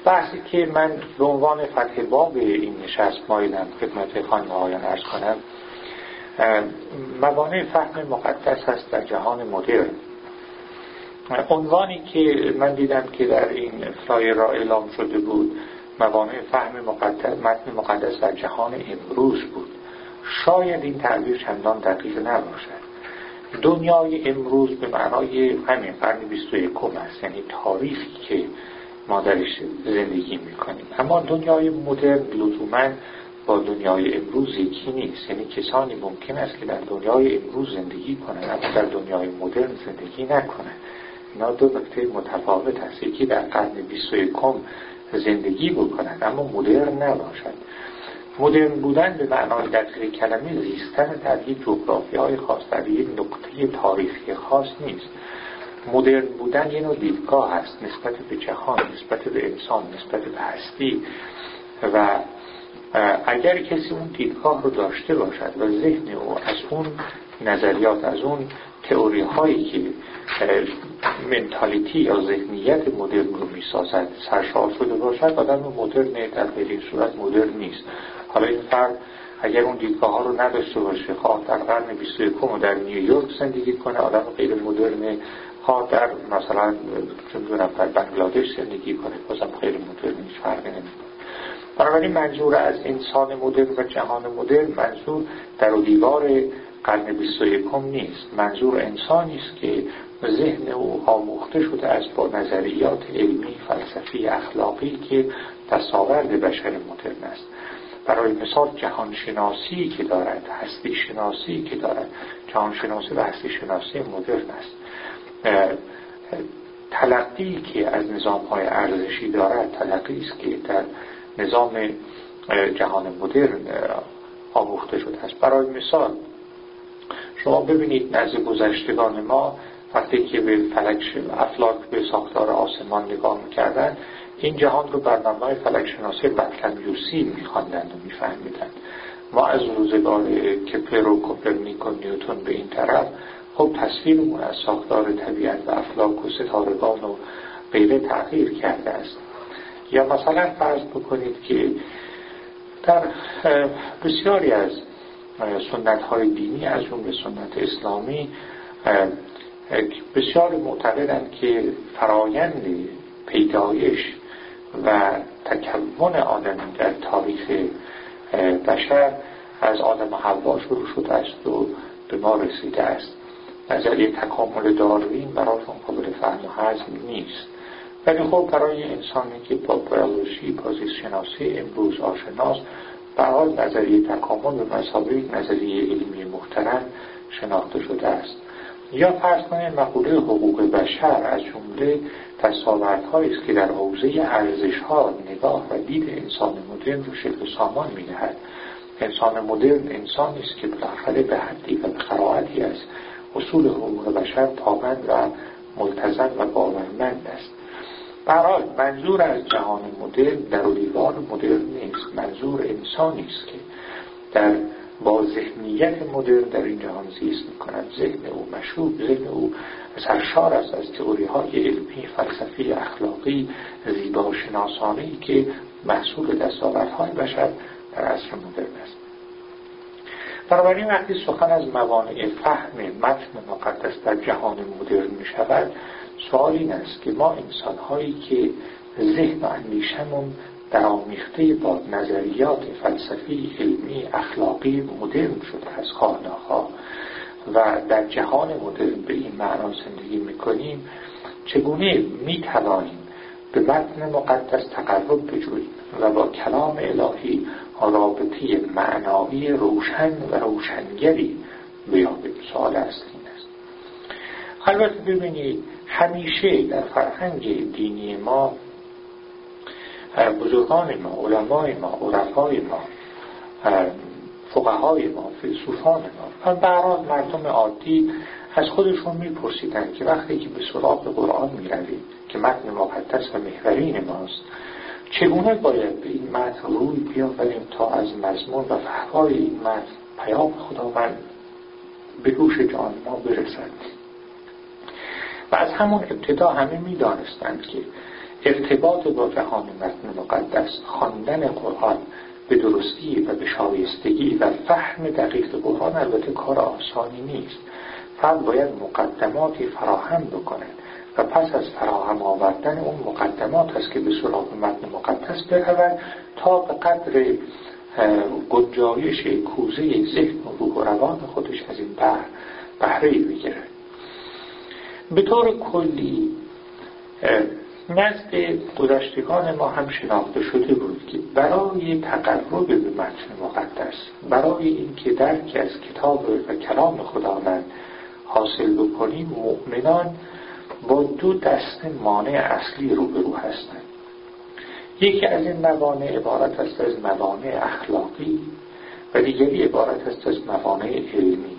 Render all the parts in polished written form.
بحثی که من به عنوان فتح باب این نشست مایلم خدمت خانم آقایان عرض کنم، موانع فهم مقدس هست در جهان مدرن. عنوانی که من دیدم که در این فلایر را اعلام شده بود، موانع فهم متن مقدس در جهان امروز بود. شاید این تعبیر چندان دقیق نباشد. دنیای امروز به معنای همین قرن 21 است، یعنی تاریخی که ما درش زندگی میکنیم. اما دنیای مدرن لزوماً با دنیای امروز یکی نیست. یعنی کسانی ممکن است که در دنیای امروز زندگی کنند اما در دنیای مدرن زندگی نکنند. اینا دو نکته متفاوت است. یکی در قرن 21 زندگی بکنند اما مدرن نباشند. مدرن بودن به معنای دقیق کلمه زیستن در یک جغرافیای خاص، در یک نقطه تاریخی خاص نیست. مدرن بودن یه نوع دیدگاه است نسبت به جهان، نسبت به انسان، نسبت به هستی. و اگر کسی اون دیدگاه رو داشته باشد و ذهن او از اون نظریات، از اون تئوری هایی که منتالیتی یا ذهنیت مدرن رو میسازد سرشار شده باشد، آدم مدرن در غیر این صورت مدرن نیست. حالا این فرد اگر اون دیدگاه ها رو نداشته باشه، خواه در قرن 21 و در نیویورک زندگی کنه آدم غیر مدرنه، خواه در مثلا در بنگلادش زندگی کنه بازم غیر مدرن، هیچ فرقی نمیکنه. بنابراین منظور از انسان مدرن و جهان مدرن منظور در و دیوار قرن 21 نیست. منظور انسانی است که ذهن او آموخته شده است با نظریات علمی، فلسفی، اخلاقی که دستاورد بشر مدرن است. برای مثال جهان شناسی که دارد، هستی شناسی که دارد، جهان شناسی و هستی شناسی مدرن است. تلقی که از نظام‌های ارزشی دارد تلقی است که در نظام جهان مدرن آموخته شده است. برای مثال شما ببینید نزد گذشتگان ما وقتی که به فلک افلاک به ساختار آسمان نگاه می‌کردند، این جهان رو بر مبنای فلک شناسی بطلمیوسی می‌خواندند و می‌فهمیدند. ما از روزگار کپلر و کوپرنیک و نیوتن به این طرف خب تصویرمون از ساختار طبیعت و افلاک و ستارگان و غیره تغییر کرده است. یا مثلا فرض بکنید که در بسیاری از سنت‌های دینی از جمله سنت اسلامی بسیار معتقدند که فرایند پیدایش و تکون آدمی در تاریخ بشر از آدم و حوا شروع شده است و به ما رسیده است. نظریه تکامل داروین برایشون قابل فهم و هضم نیست. ولی خب برای انسانی که با بیولوژی، پوزیس شناسی امروز آشناست، برای نظریه تکامل به مثابه نظریه علمی محترم شناخته شده است. یا فرض کنید مقوله حقوق بشر از جمله دستاوردهایی است که در حوزه ارزش‌ها نگاه و دید انسان مدرن رو شکل و سامان می‌دهد. انسان مدرن انسانی است که بالاخره به حدی و به قرائتی از اصول حقوق بشر پابند و ملتزم و باورمند است. برای منظور از جهان مدرن در و دیوار مدرن نیست. منظور انسانی است که با ذهنیت مدرن در این جهان زیست می‌کند. ذهن او مشروب، ذهن او سرشار است از تئوری‌های علمی، فلسفی، اخلاقی، زیباشناسانه‌ای که محصول دستاوردهای بشر در عصر مدرن است. بنابراین وقتی سخن از موانع فهم متن مقدس در جهان مدرن می‌شود، سوال این است که ما انسان‌هایی که ذهن و اندیشمون در آمیخته با نظریات فلسفی، علمی، اخلاقی مدرن شده از خواه‌ناخواه و در جهان مدرن به این معنا زندگی می‌کنیم، چگونه می‌توانیم به متن مقدس تقرب بجوییم و با کلام الهی رابطه معنایی روشن و روشنگری بیابیم؟ سوال اصلی است. البته ببینید همیشه در فرهنگ دینی ما بزرگان ما، علمای ما، عرفای ما، فقهای ما، فیلسوفان ما و برای مردم عادی از خودشون میپرسیدن که وقتی که به سراغ قرآن میرویم که متن مقدس و محورین ماست، چگونه باید به این متن روی بیاوریم تا از مضمون و فحوای این متن پیام خداوند به گوش جان ما برسد. و از همون ابتدا همه میدانستند که ارتباط با جهان متن مقدس، خواندن قرآن به درستی و به شایستگی و فهم دقیق قرآن البته کار آسانی نیست. فرد باید مقدماتی فراهم بکنه و پس از فراهم آوردن اون مقدمات است که به سراغ متن مقدس برود تا به قدر گنجایش کوزه ذهن و روح و روان خودش از این بهره‌ای بگیره. به طور کلی نزد گذشتگان ما هم شناخته شده بود که برای تقرب به متن مقدس، برای اینکه درکی از کتاب و کلام خداوند حاصل بکنیم، مؤمنان با دو دسته مانع اصلی روبرو هستند. یکی از این موانع عبارت است از موانع اخلاقی و دیگری عبارت است از موانع علمی.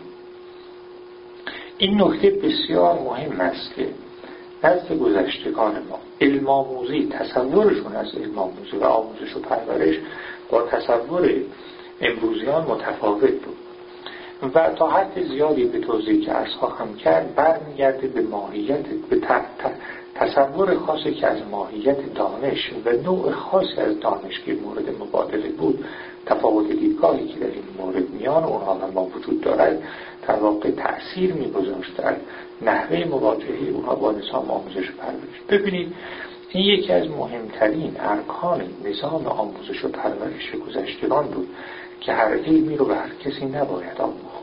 این نکته بسیار مهم است که نزد گذشتگان ما علم آموزی، تصورشون از علم آموزی و آموزش و پرورش با تصور امروزیان متفاوت بود و تا حد زیادی به توضیحی که عرض خواهم کرد برمیگرده به ماهیت، به تصور خاصی که از ماهیت دانش و نوع خاصی از دانش که مورد مبادله بود. تفاوت دیدگاهی که در این مورد میان اونها و ما وجود دارد در واقع تأثیر می‌گذاشت در نحوه مواجهه اونها با نظام آموزش و پرورش. ببینید این یکی از مهمترین ارکان نظام آموزش و پرورش گذشتگان بود که هر علمی رو به هر کسی نباید آموخت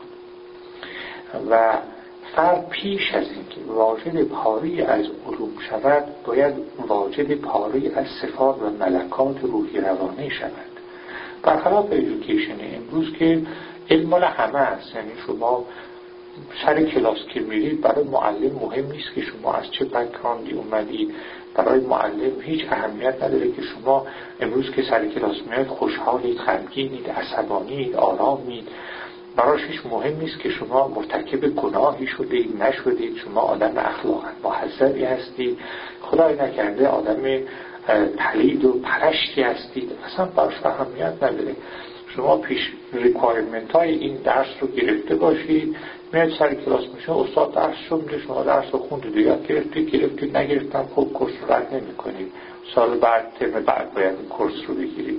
و فرد پیش از اینکه واجد پاری از علوم شود باید واجد پاری از صفات و ملکات روحی روانی شود. برخلاف ایژوکیشن امروز که علم مال همه است، یعنی شما سر کلاس که میرید برای معلم مهم نیست که شما از چه بک‌گراندی اومدید. برای معلم هیچ اهمیت نداره که شما امروز که سر کلاس میاد خوشحالید، غمگینید، عصبانید، آرامید. براش هیچ مهم نیست که شما مرتکب گناهی شدید نشدید، شما آدم اخلاقاً مهذبی هستید، خدای نکرده آدم پلید و پرشتی هستید، اصلا براش اهمیت نداره. شما پیش ریکوایرمنت های این درس رو گرفته باشید، میاد سر کلاس میشه استاد درس رو میده، شما درس رو خوندید یاد گرفتید نگرفتم، خب کورس رو رد نمی کنید، سال بعد ترم بعد باید این کورس رو بگیرید.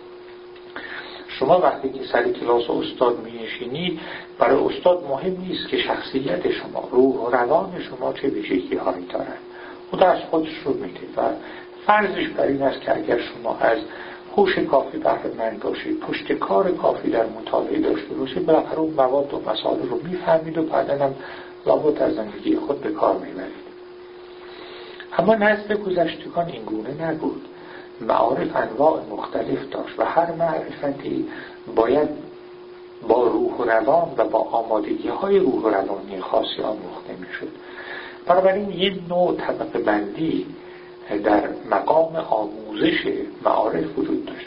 شما وقتی که سر کلاس استاد میشینید برای استاد مهم نیست که شخصیت شما، روح و روان شما چه ویژگی هایی دارن، او درس خودش رو میده و فرضش بر این است که اگر شما از هوش کافی بهره مند باشید، پشتکار کافی در مطالعه داشته باشید، بالاخره اون مواد و مسائل رو میفهمید و بعداً هم لابد از زندگی خود به کار میبرید. اما نزد گذشتگان این گونه نبود. معارف انواع مختلف داشت و هر معرفتی باید با روح و روان و با آمادگی های روح و روانی خاصی آموخته میشد. بنابراین یه نوع طبقه بندی در مقام آموزش معارف وجود داشت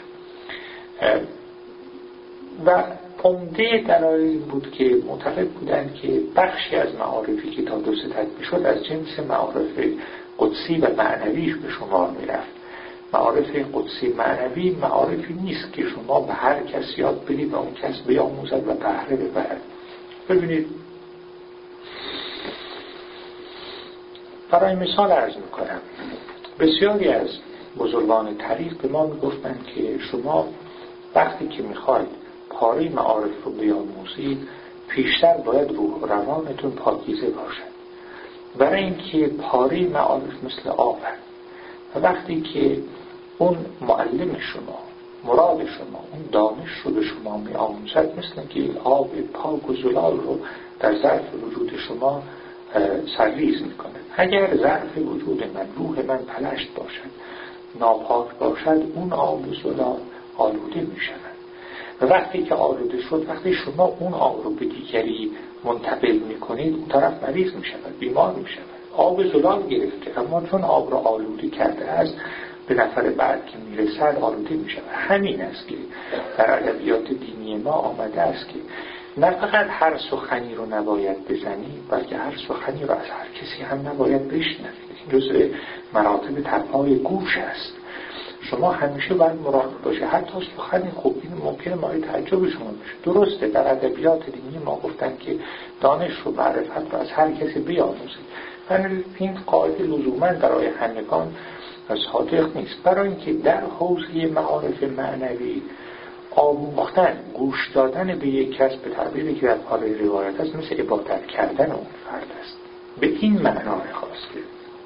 و عمده دلایل این بود که معتقد بودند که بخشی از معارفی که تا درستت میشد از جنس معارف قدسی و معنویش به شمار میرفت. معارف قدسی معنوی معارفی نیست که شما به هر کس یاد بدید و اون کس بیاموزد و بهره ببرد. ببینید برای مثال عرض میکنم، بسیاری از بزرگان تاریخ به ما میگفتند که شما وقتی که میخواید پاره معارف رو بیاموزید پیشتر باید روح و روانتون پاکیزه باشد، برای اینکه پاره معارف مثل آب هست و وقتی که اون معلم شما، مراد شما، اون دانش رو به شما می آموزد، مثل که آب پاک و زلال رو در ظرف وجود شما سرریز می کنه. اگر ظرف وجود من، روح من پلشت باشد، ناپاک باشد، اون آب و زلال آلوده می شود و وقتی که آلوده شد، وقتی شما اون آب رو به دیگری منتقل می کنید، اون طرف مریض می شود، بیمار می شود. آب زلال گرفته اما چون آب رو آلوده کرده است، به نفر بعد که میرسد آلوده می شود. همین است که در ادبیات دینی ما آمده است که نه فقط هر سخنی رو نباید بزنی، بلکه هر سخنی رو از هر کسی هم نباید بشنوید. این جزء مراتب تقوای گوش است. شما همیشه باید مراقب باشه. حتی سخن خوب این ممکنه مورد تعجب شما بشه. درسته در ادبیات دینی ما گفتن که دانش رو، معرفت رو از هر کسی بیاموزید، ولی این قاعده لزوما برای همگان و صادق نیست. برای اینکه در حوزه معارف معنوی آموختن، گوش دادن به یک کس به تعبیری که در پاره روایت است مثل عبادت کردن اون فرد است. به این معنا خواسته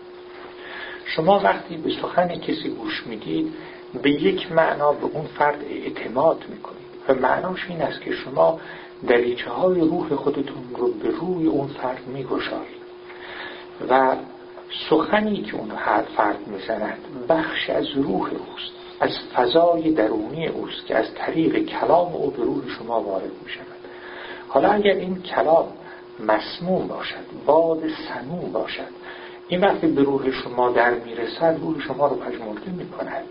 شما وقتی به سخن کسی گوش میدید به یک معنا به اون فرد اعتماد میکنید و معناش این است که شما دریچه های روح خودتون رو به روی اون فرد میگشایید و سخنی که اون فرد میزند بخش از روح اوست، از فضای درونی اوست که از طریق کلام او به روح شما وارد میشود. حالا اگر این کلام مسموم باشد، باد سموم باشد، این وقتی به روح شما در میرسد روح شما رو پژمرده میکند.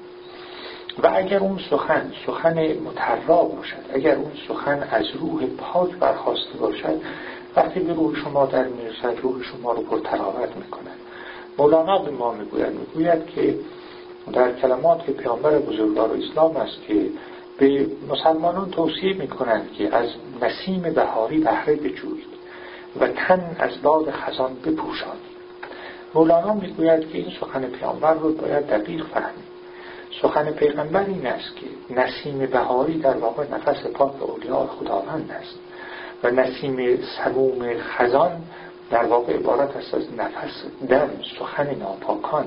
و اگر اون سخن مطرا باشد، اگر اون سخن از روح پاک برخاسته باشد، وقتی به روح شما در میرسد روح شما رو پرتراوت میکند. مولانا به ما میگوید که در کلمات پیامبر بزرگوار اسلام است که به مسلمانان توصیه میکنند که از نسیم بهاری بهره بجویید و تن از باد خزان بپوشانید. مولانا میگوید که این سخن پیامبر رو باید دقیق فهمید. سخن پیغمبر این است که نسیم بهاری در واقع نفس پاک اولیاء خداوند است و نسیم سموم خزان در واقع عبارت است از نفس دم، سخن ناپاکان.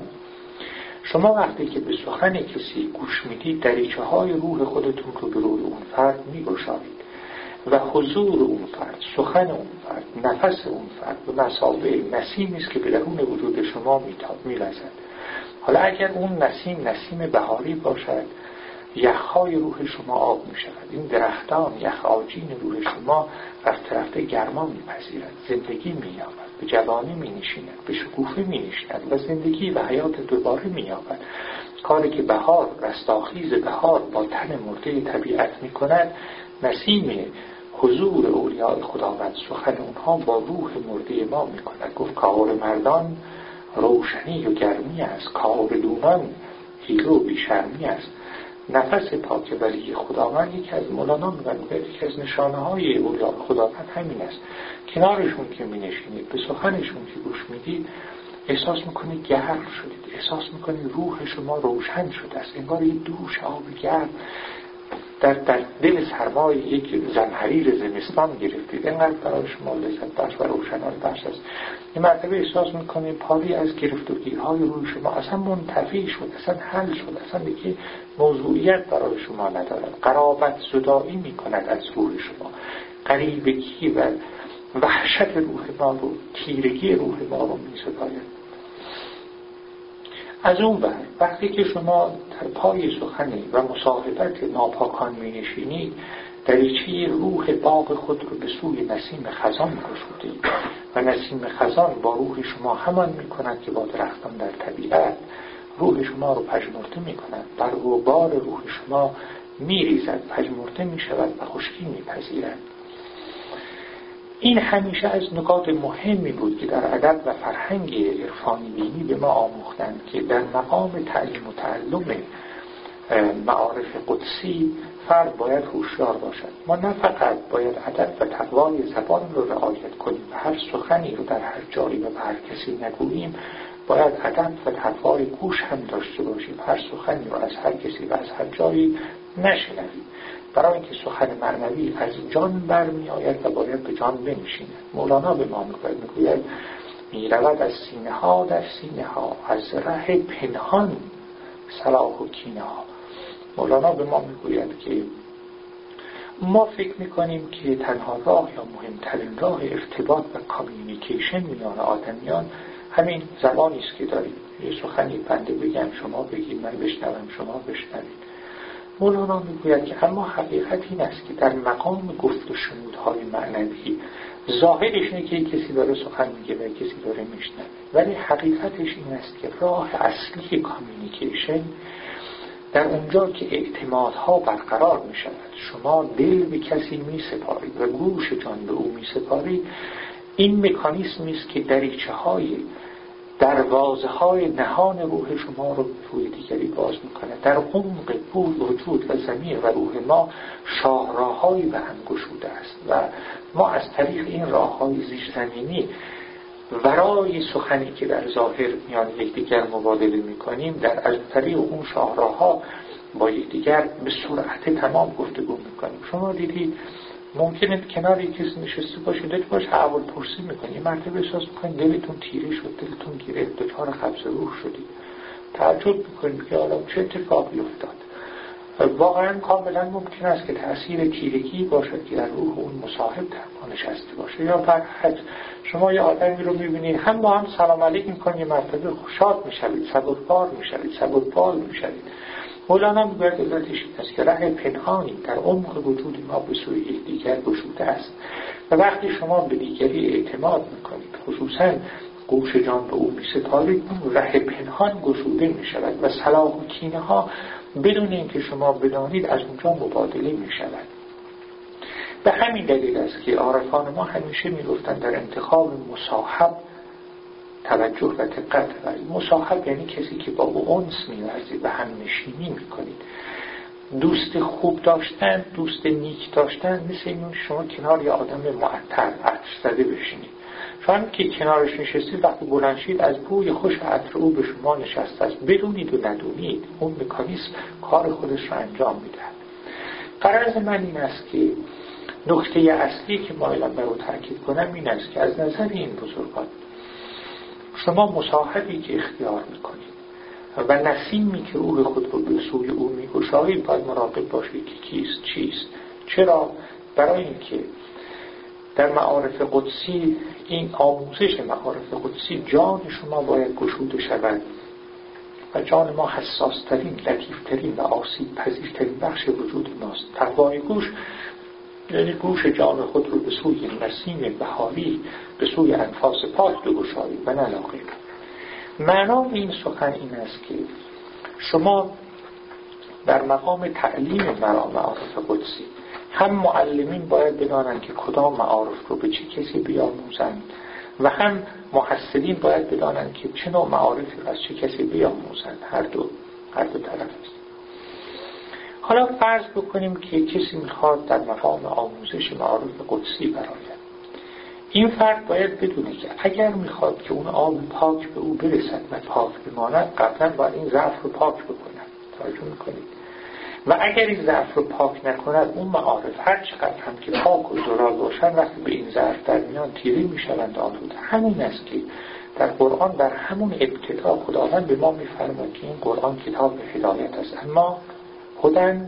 شما وقتی که به سخن کسی گوش میدید دریچه های روح خودتون رو به روی اون فرد میگشایید و حضور اون فرد، سخن اون فرد، نفس اون فرد به مثابه نسیمی است که به درون وجود شما می‌وزد. حالا اگر اون نسیم بهاری باشد یخهای روح شما آب می شود. این درختان یخ آجین روح شما رفته گرما می پذیرد، زندگی می یابد، به جوانی می نشیند، به شکوفه می نشیند و زندگی و حیات دوباره می یابد. کاری که بهار، رستاخیز بهار با تن مرده طبیعت می کند، نسیم حضور اولیاء خداوند سخن اونها با روح مرده ما می کند. گفت کار مردان روشنی و گرمی است، کار دونان حیله و بیشرمی است. نفس پاک ولی خداوند یکی از مولانا میگوید یکی از نشانه های اولیاء خداوند همین است. کنارشون که می نشینید، به سخنشون که گوش میدید، احساس میکنید گرم شدید، احساس میکنید روح شما روشن شده است، انگار یک دوش آب گرم در دل سرمای یک زمهریر زمستان گرفتید. اینقدر برای شما لذت بخش و روشنای بخش است. این مرتبه احساس میکنید پاری از گرفتگی‌های روی شما اصلا منتفی شد، اصلا حل شد، اصلا دیگه موضوعیت برای شما ندارد. قرابت زدایی میکند از روح شما، غریبگی و وحشت روح ما رو، تیرگی روح ما رو می‌ستاید. از اون بر وقتی که شما در پای سخنی و مصاحبت ناپاکان می نشینید دریچه روح باغ خود رو به سوی نسیم خزان گشودید و نسیم خزان با روح شما همان می کند که با درختان در طبیعت روح شما رو پژمرده می کند. برگ و بار روح شما می ریزد، پژمرده می شود و خشکی می پذیرد. این همیشه از نکات مهمی بود که در ادب و فرهنگ عرفانی دینی به ما آموختند که در مقام تعلیم و تعلم معارف قدسی فرد باید هوشیار باشد. ما نه فقط باید ادب و تقوای زبان رو رعایت کنیم و هر سخنی رو در هر جایی و به هر کسی نگوییم، باید ادب و تقوای گوش هم داشته باشیم، هر سخنی رو از هر کسی و از هر جایی نشنویم، برای اینکه سخن معنوی از جان برمی آید و باید به جان بنشیند. مولانا به ما میگوید می رود از سینه ها در سینه ها، از ره پنهان صلاح و کینه ها. مولانا به ما میگوید که ما فکر میکنیم که تنها راه یا مهمترین راه ارتباط و کامیونیکیشن میان آدمیان همین زبانی است که داریم. یه سخنی بنده بگم، شما بگید، من بشنوم، شما بشنوید. مولانا میگوید که اما حقیقت این است که در مقام گفت و شنودهای معنوی ظاهرش اینه که کسی داره سخن میگه و کسی داره میشنوه، ولی حقیقتش این است که راه اصلی کامیونیکیشن در اونجا که اعتمادها برقرار می شود، شما دل به کسی می سپارید و گوش جان به او می سپارید. این مکانیسمی است که دریچه های دروازه های نهان روح شما رو روی دیگری باز میکنه. در عمق وجود و ضمیر و روح ما شاهراه‌هایی به هم گشوده است و ما از طریق این راه‌های زیرزمینی ورای سخنی که در ظاهر میان یکدیگر مبادله میکنیم در از طریق اون شاهراها با یکدیگر به سرعت تمام گفتگو میکنیم. شما دیدید ممکنه کنار یک کسی نشسته باشید، دلت باشه احوال پرسی میکنید، یه مرتبه احساس میکنید دلتون تیره شد، دلتون گرفت، دچار قبض روح شدید، تعجب میکنید که حالا چه اتفاقی افتاد. واقعا کاملا ممکن است که تأثیر تیرگی باشد که در روح اون مصاحب در نشسته باشه. یا برعکس شما یه آدمی رو میبینید هم با هم سلام علیک میکنید، یه مرتبه شاد میشوید، صبوربار میشوید، صبوربال میشوید. مولانا میگوید علتش این است که ره پنهانی در عمق وجود ما به سوی یکدیگر گشوده است و وقتی شما به دیگری اعتماد میکنید، خصوصا گوش جان به او میسپارید، اون ره پنهان گشوده میشود و صلاح و کینه ها بدون اینکه شما بدانید از اونجا مبادله میشود. به همین دلیل است که عارفان ما همیشه میگفتند در انتخاب مصاحب توجه و دقت ورزید. مصاحب یعنی کسی که با او انس می‌ورزید و هم نشینی میکنید. دوست خوب داشتن، دوست نیک داشتن مثل این شما کنار یه آدم معطر عطر زده بشینید. شما که کنارش نشستید وقتی بلند شید از بوی خوش عطر او به شما نشسته است، بدونید و ندونید اون مکانیسم کار خودش رو انجام میده. غرض من این است که نکته اصلی که مایلم بر او تاکید کنم این است که از نظر این بزرگان شما مصاحبی که اختیار میکنید و نسیمی که روح خود رو به سوی او میگشایید باید مراقب باشید که کیست چیست. چرا؟ برای اینکه در معارف قدسی، این آموزش معارف قدسی، جان شما باید گشوده شود و جان ما حساسترین، لطیفترین و آسیب پذیرترین بخش وجود ماست. تقوای گوش یعنی گوش جان خود رو به سوی نسیم بهاری، به سوی انفاس پاک بگشایید و نه لاغیر. معنای این سخن این است که شما در مقام تعلیم معارف قدسی هم معلمین باید بدانند که کدام معارف رو به چه کسی بیاموزند و هم محصلین باید بدانند که چه نوع معارفی رو از چه کسی بیاموزند. هر دو طرف است. حالا فرض بکنیم که کسی میخواد در مقام آموزش معارف قدسی براید. این فرد باید بدونه که اگر میخواد که اون آب پاک به او برسد و پاک بماند قبلا باید این ظرف رو پاک بکنه. توجه میکنید؟ و اگر این ظرف رو پاک نکند اون معارف هر چقدر هم که پاک و زلال باشن وقتی به این ظرف در میان تیره میشوند آلوده. همین است که در قرآن در همون ابتدا خداوند به ما میفرماید که این قرآن کتاب هدایت است اما هدن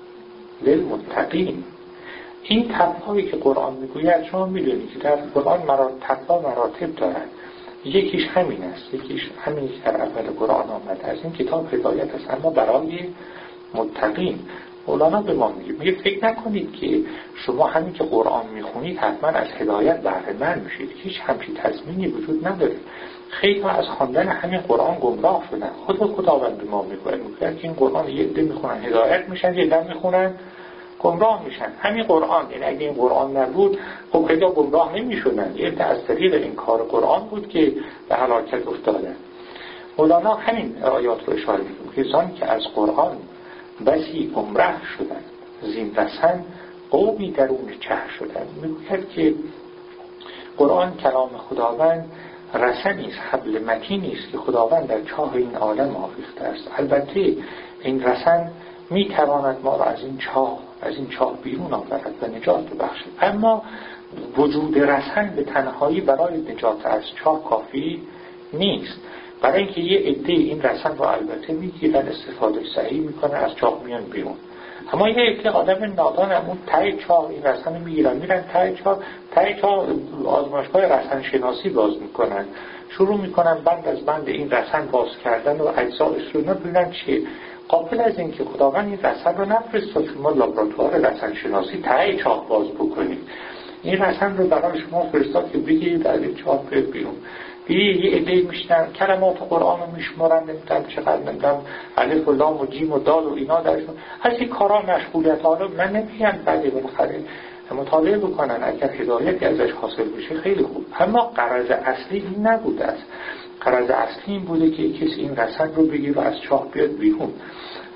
للمتقین. این تقوایی که قرآن میگوید شما میدونید که در قرآن تقوا مراتب دارد. یکیش همین است، یکیش همین که در اول قرآن آمده است. این کتاب هدایت است اما برای متقین. مولانا به ما میگه فکر نکنید که شما همین که قرآن میخونید حتما از هدایت بهره مند میشید. هیچ همچین تضمینی وجود نداره. خیلی از خواندن همین قرآن گمراه شدن. خداوند به ما میگه که این قرآن یه عده میخونن هدایت میشن، یه عده میخونن گمراه میشن. همین قرآن، یعنی اگه این قرآن نبود خب خیلی گمراه نمیشدن. یه عده از طریق این کار قرآن بود که به هلاکت افتادن. مولانا همین آیات رو اشاره میکنه که زان که از قرآن بسی گمراه شدن زین رسن قومی درون چه شدن. میگوید که قرآن کلام خداوند رسنی است، حبل متینی است که خداوند در چاه این عالم آویخته است. البته این رسن میتواند ما را از این چاه بیرون آورد و نجات ببخشد، اما وجود رسن به تنهایی برای نجات از چاه کافی نیست. برای اینکه یه عده این رسن رو البته میگیرن، استفاده صحیح میکنن، از چاه میان بیرون، اما یه عده آدم نادان همون ته چاه این رسن رو میگیرن، میرن ته چاه آزمایشگاه رسن شناسی باز میکنن، شروع میکنن بند از بند این رسن باز کردن و اجزایش رو ببینن چیه. قابل از این که خداوند این رسن رو نفرستاد شما لابراتوار رسن شناسی ته چاه باز بکنید. این رسن رو برای شما فرستاد که بگیرید از این چاه برید بیرون. یه عده میشنن کلمات قرآن رو میشمارن، نمیدونم چقدر، نمیدونم الف و لام و جیم و دال و اینا درشون از این کارا مشغولیت. حالا من نمیگم بده، بالاخره مطالعه بکنن، اگر هدایتی ازش حاصل بشه خیلی خوب، اما غرض اصلی این نبوده است. غرض اصلی این بوده که کسی این رسن رو بگیر و از چاه بیاد بیرون.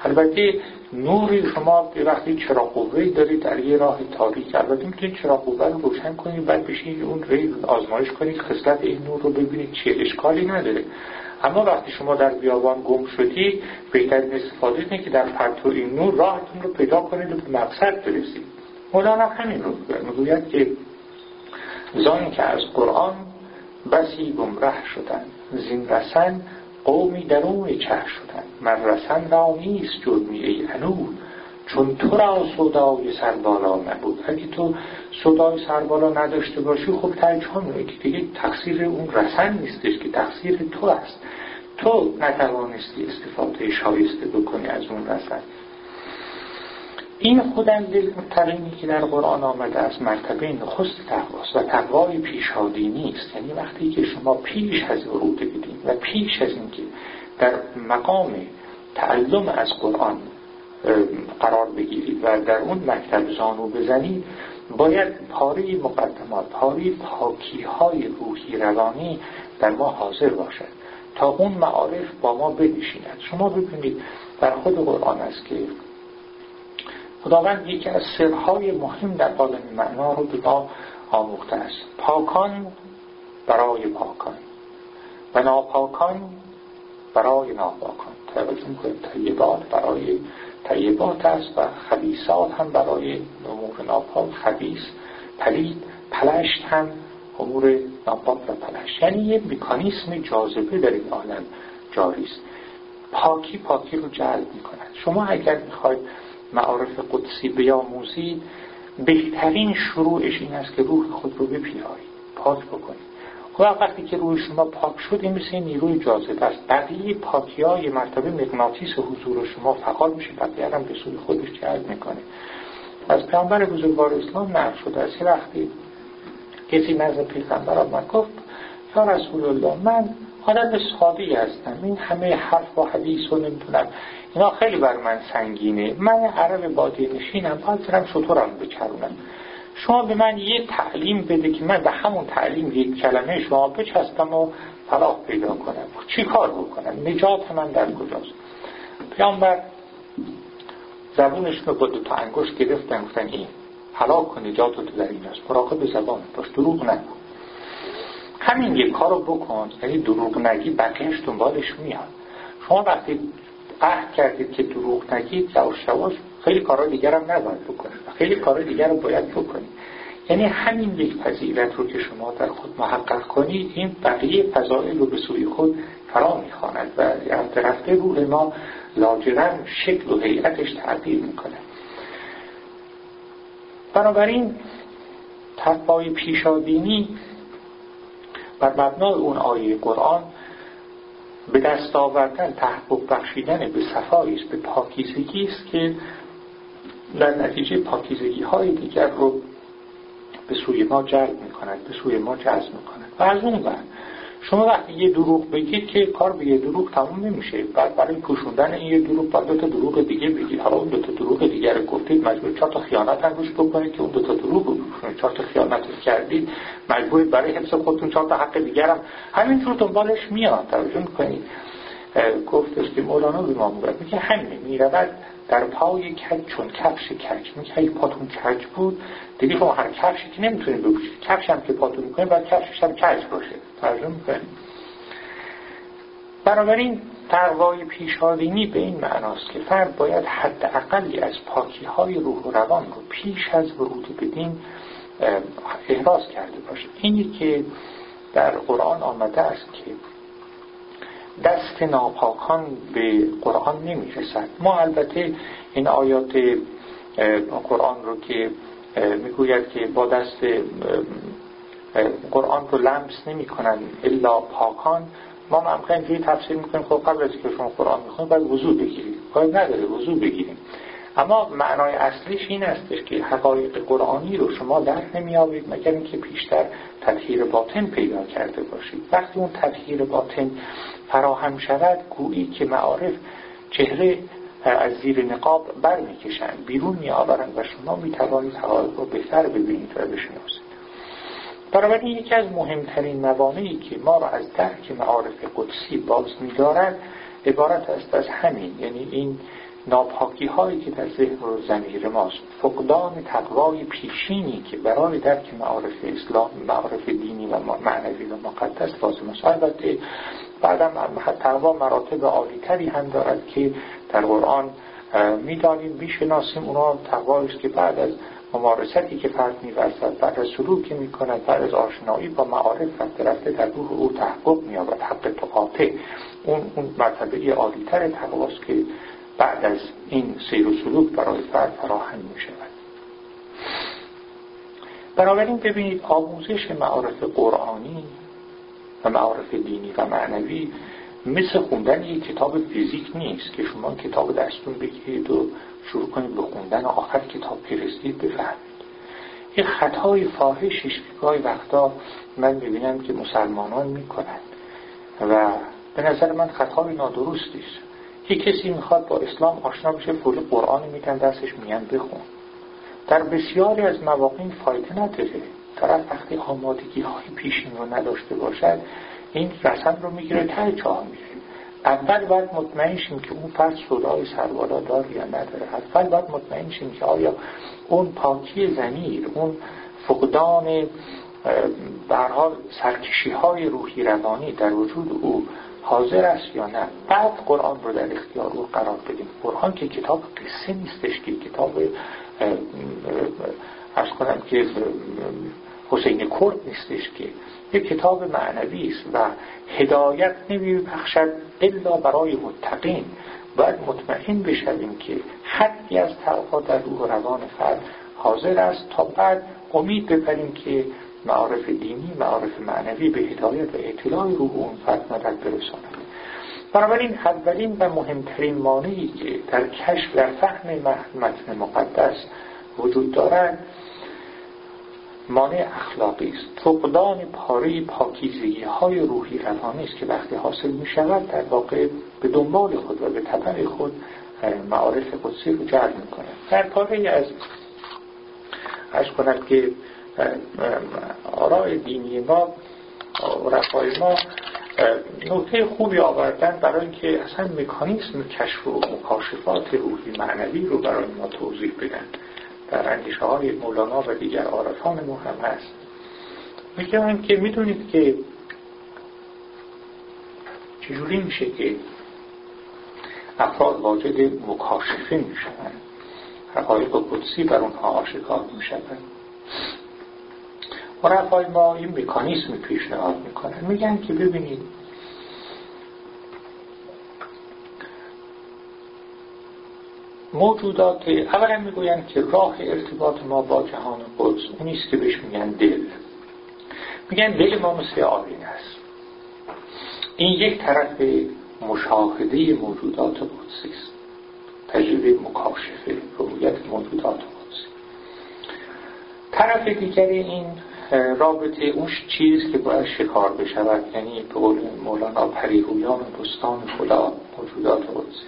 البته نوری شما وقتی چراغ قوه‌ای دارید در یه راه تاریک، البته میتونید چراغ قوه رو روشن کنید، بعد بشینید اون ری آزمایش کنید خصلت این نور رو ببینید چه اشکالی نداره. اما وقتی شما در بیابان گم شدید، بهترین استفاده اینه که در پرتو این نور راهتون رو پیدا کنید و به مقصد برسید. مولانا همین رو میگوید که زان که از قرآن بسی گمره شدن، زین رسن قومی درون چه شدن. من رسن را نیست جرمی ای انو، چون تو را سودای سربالا نبود. اگه تو سودای سربالا نداشته باشی خب ترجمه که دیگه تقصیر اون رسن نیستش که تقصیر تو است. تو نتوانستی استفاده شایسته بکنی از اون رسن. این خوداندیشی متقینی که در قرآن آمده از مرتبه نخست تقواست و تقوای پیشادینی است. یعنی وقتی که شما پیش از ورود بدین و پیش از اینکه در مقام تعلم از قرآن قرار بگیرید و در اون مکتب زانو بزنید، باید پاره مقدمات، پاره پاکی‌های روحی روانی در ما حاضر باشد تا اون معارف با ما بنشیند. شما ببینید در خود قرآن است که خداوند یکی از سرهای مهم در عالم معنا رو به ما آموخته است. پاکان برای پاکان و ناپاکان برای ناپاکان. توجه می‌کنید طیبات برای طیبات است و خبیثات هم برای امور ناپاک، خبیث، پلید، پلشت هم امور ناپاک و پلشت. یعنی یه مکانیسم جاذبه در این عالم جاری است. پاکی پاکی رو جلب می‌کند. شما اگر می‌خواید معارف قدسی بیاموزید، بهترین شروعش این است که روح خود رو بپیرایید، پاک بکنید. خب وقتی که روح شما پاک شد، این مثل نیروی جاذبه است. بقیه پاکی‌های مرتبه مغناطیس حضور شما فعال میشه، بقیه هم به سوی خودش جلب میکنه. از پیامبر بزرگوار اسلام نقل شده است که وقتی کسی نزد پیغمبر آمد گفت یا رسول الله، من آدم ساده‌ای هستم، این همه حرف و حدیث و نمیدونم اینا خیلی بر من سنگینه، من عرب بادیه نشینم، باید برم شطورم بچرونم. شما به من یه تعلیم بده که من به همون تعلیم یک کلمه شما بچستم و فلاح پیدا کنم. چی کار بکنم؟ نجات من در کجاست؟ پیامبر زبونش رو با 2 انگشت گرفتن، گفتن این هلاک کن، نجات تو در این است. مراقب زبان باش، دروغ نگو. همین یک کارو بکن، یعنی دروغ نگی بقیه‌اش دنبالش میاد. شما وقتی عهد کردید که دروغ نگید، یواش یواش خیلی کارهای دیگر هم نباید بکنید، خیلی کارهای دیگر رو باید بکنید. یعنی همین یک فضیلت رو که شما در خود محقق کنید، این بقیه فضائل رو به سوی خود فرا میخواند و رفته روح ما لاجرم شکل و هیئتش تغییر میکنه. بنابراین تقوای پیشادینی بر مبنای اون آیه قرآن به دست آوردن، تحقق بخشیدن به صفایی است، به پاکیزگی است که در نتیجه پاکیزگی های دیگر رو به سوی ما جلب میکند، به سوی ما جذب میکند. و از اون بعد شما وقتی یه دروغ بگید که کار به یه دروغ تموم نمیشه، بعد برای پوشوندن این یه دروغ بعد 2 دروغ دیگه بگید. حالا اون 2 دروغ دیگر رو گفتید، مجبور 4 خیانت هم روش بکنید که اون 2 دروغ رو بپوشونید. 4 خیانت کردید، مجبور برای حفظ خودتون 4 حق دیگر هم همینجور دنبالش میاد. توجه میکنید گفتش که مولانا به ما میگه همین میرود در پای کج چون کفش کج. میگه اگه پاتون کج بود دیگه شما هر کفشی که نمیتونید بپوشید، کفش هم که پاتون میکنید باید کفشش هم کج باشه. توجه میکنید؟ بنابراین تقوای پیشادینی به این معناست که فرد باید حد اقلی از پاکی های روح و روان رو پیش از ورود به دین احراز کرده باشه. اینی که در قرآن آمده است که دست ناپاکان به قرآن نمیرسد. ما البته این آیات قرآن رو که میگوید که با دست قرآن رو لمس نمی کنن الا پاکان، ما همخواه اینجوری تفسیر میکنیم خب قبل از که شما قرآن میخونید باید وضو بگیرید، باید نداره وضو بگیریم. اما معنای اصلیش این استش که حقایق قرآنی رو شما درک نمی‌یابید مگر اینکه پیشتر تطهیر باطن پیدا کرده باشید. وقتی اون تطهیر باطن فراهم شود، گویی که معارف چهره از زیر نقاب بر می‌کشند، بیرون می‌آورند و شما می‌توانید حقایق رو بهتر ببینید و بشناسید. بنابراین یکی از مهمترین موانعی که ما را از درک معارف قدسی باز می‌دارد عبارت است از همین، یعنی این ناپاکی هایی که در ذهن و ضمیر ماست، فقدان تقوای پیشینی که برای درک معارف اسلام، معارف دینی و معنوی و مقدس لازم است. البته بعدم تقوا مراتب عالی‌تری هم دارد که در قرآن می‌دانیم میشناسیم. اونا تقوایی است که بعد از ممارستی که فرد می‌ورزد، بعد از سلوکی می‌کند، بعد از آشنایی با معارف رفته رفته در روح او تحقق می‌یابد، حق تقاطع. اون مرتبه عالی‌تر تقواست که بعد از این سیر و سلوک برای فرد فراهم می‌شود. بنابراین ببینید آموزش معارف قرآنی و معارف دینی و معنوی مثل خوندن یک کتاب فیزیک نیست که شما کتاب دستون بگیرید و شروع کنید به خوندن و آخر کتاب پیرسید بفهمید. یک خطای فاحشی که گاهی وقتا من می‌بینم که مسلمانان می‌کنند و به نظر من خطای نادرستی است. یک کسی میخواد با اسلام آشنا بشه، فوری قرآن میدن دستش میگن بخون. در بسیاری از مواقع این فایده نداره. طرف وقتی آمادگی های پیشین رو نداشته باشد این رسن رو میگیره ته چاه میره. اول باید مطمئن شیم که اون فرد صدای سربالا داره یا نداره. اول باید مطمئن شیم که آیا اون پاکی ضمیر، اون فقدان به هر حال سرکشی های روحی روانی در وجود او حاضر است یا نه. بعد قرآن رو در اختیار او قرار بدیم. قرآن که کتاب قصه نیستش، که کتاب عرض کنم که حسین کرد نیستش، که یک کتاب معنوی است و هدایت نمی‌بخشد الا برای متقین. باید مطمئن بشویم که حدی از تقوا در روح و روان فرد حاضر است تا بعد امید ببریم که معارف دینی، معارف معنوی به هدایت و اطلاع روح اون فرد مدد برساند. بنابراین اولین و مهمترین مانعی که در کشف در فهم متن مقدس وجود دارد مانع اخلاقی است. فقدان پاره پاکیزگی های روحی روانی است که وقتی حاصل می شود در واقع به دنبال خود و به تبع خود معارف قدسی رو جلب می کند. در پاره از عرض کنم که آراء دینی ما رفای ما نکته خوبی آوردن برای اینکه اصلا مکانیسم کشف و مکاشفات روحی معنوی رو برای ما توضیح بدن. در اندیشه های مولانا و دیگر عارفان ما هم هست. میگم که میدونید که چجوری میشه که افراد واجد مکاشفه میشن، حقایق قدسی بر اونها آشکار میشن. عرفای ما این مکانیسم پیشنهاد میکنن، میگن که ببینید موجودات اولا میگوین که راه ارتباط ما با جهان قدس اونیست که بهش میگن دل. میگن دل ما مثل آینه است. این یک طرف مشاهده موجودات قدسی است، تجربه مکاشفه رؤیت موجودات قدسی. طرف دیگر این رابطه اون چیز که باید شکار بشود، یعنی به قول مولانا پریرویان و بستان خدا موجودات قدسی.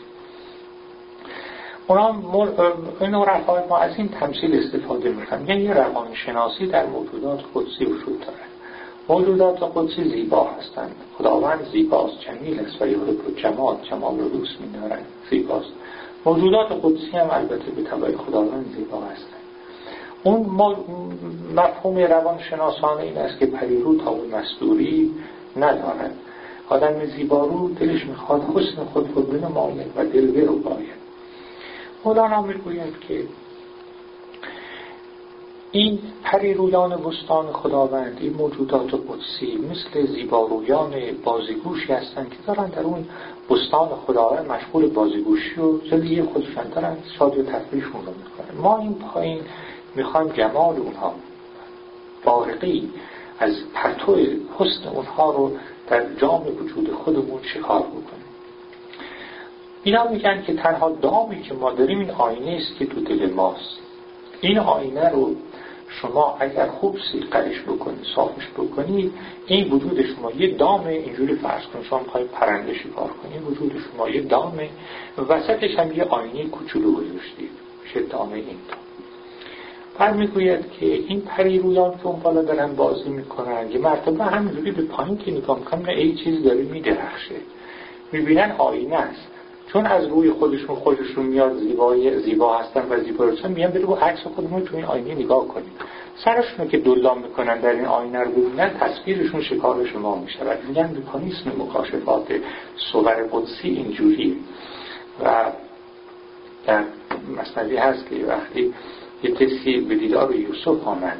این رفای ما از این تمثیل استفاده میکنن، یعنی یه روانشناسی در موجودات قدسی وجود داره. موجودات قدسی زیبا هستند، خداوند زیباست، جمیل است و یحب جمال رو دوست می‌دارن، زیباست. موجودات قدسی هم البته به تبع خداوند زیبا هستند. اون مفهوم روانشناسانه این است که پریرو تا به مستوری ندارد. آدم زیبارو دلش میخواد حسن خود رو بنماید و دل برو باید. مولانا میگوید که این پریرویان بستان خداوند، این موجودات قدسی مثل زیبارویان بازیگوشی هستند که دارن در اون بستان خداوند مشغول بازیگوشی و زندگی خودشون دارن شادی و تفریحشون رو میکنن. ما این پایین میخوایم جمال اونها، بارقی از پرتو حسن اونها رو در جام وجود خودمون شکار بکنیم. اینا میگن که تنها دامی که ما داریم این آینه است که تو دل ماست. این آینه رو شما اگر خوب سیقلش بکنید، صافش بکنید، این وجود شما یه دامه. اینجوری فرض کنید شما میخواید پرنده شکار کنید، وجود شما یه دامه، وسطش هم یه آینه کوچولو گذاشتید، میشه دامه این دام. بعد میگوید که این پریرویان که اون بالا دارن بازی میکنن یه مرتبه همینجوری به پایین که نگاه میکنن ای چیز داره میدرخشه، میبینن آینه است. چون از روی خودشون میاد زیبا هستن و زیبا هستن، میان بریم با عکس خودمون تو این آینه نگاه کنیم. سرشون که دلال میکنن در این آینه رو ببینن، تصویرشون شکار شما میشه. میگن مکانیسم مکاشفات صور قدسی اینجوری. و در مثنوی هست که وقتی یه کسی به دیدار یوسف آمد،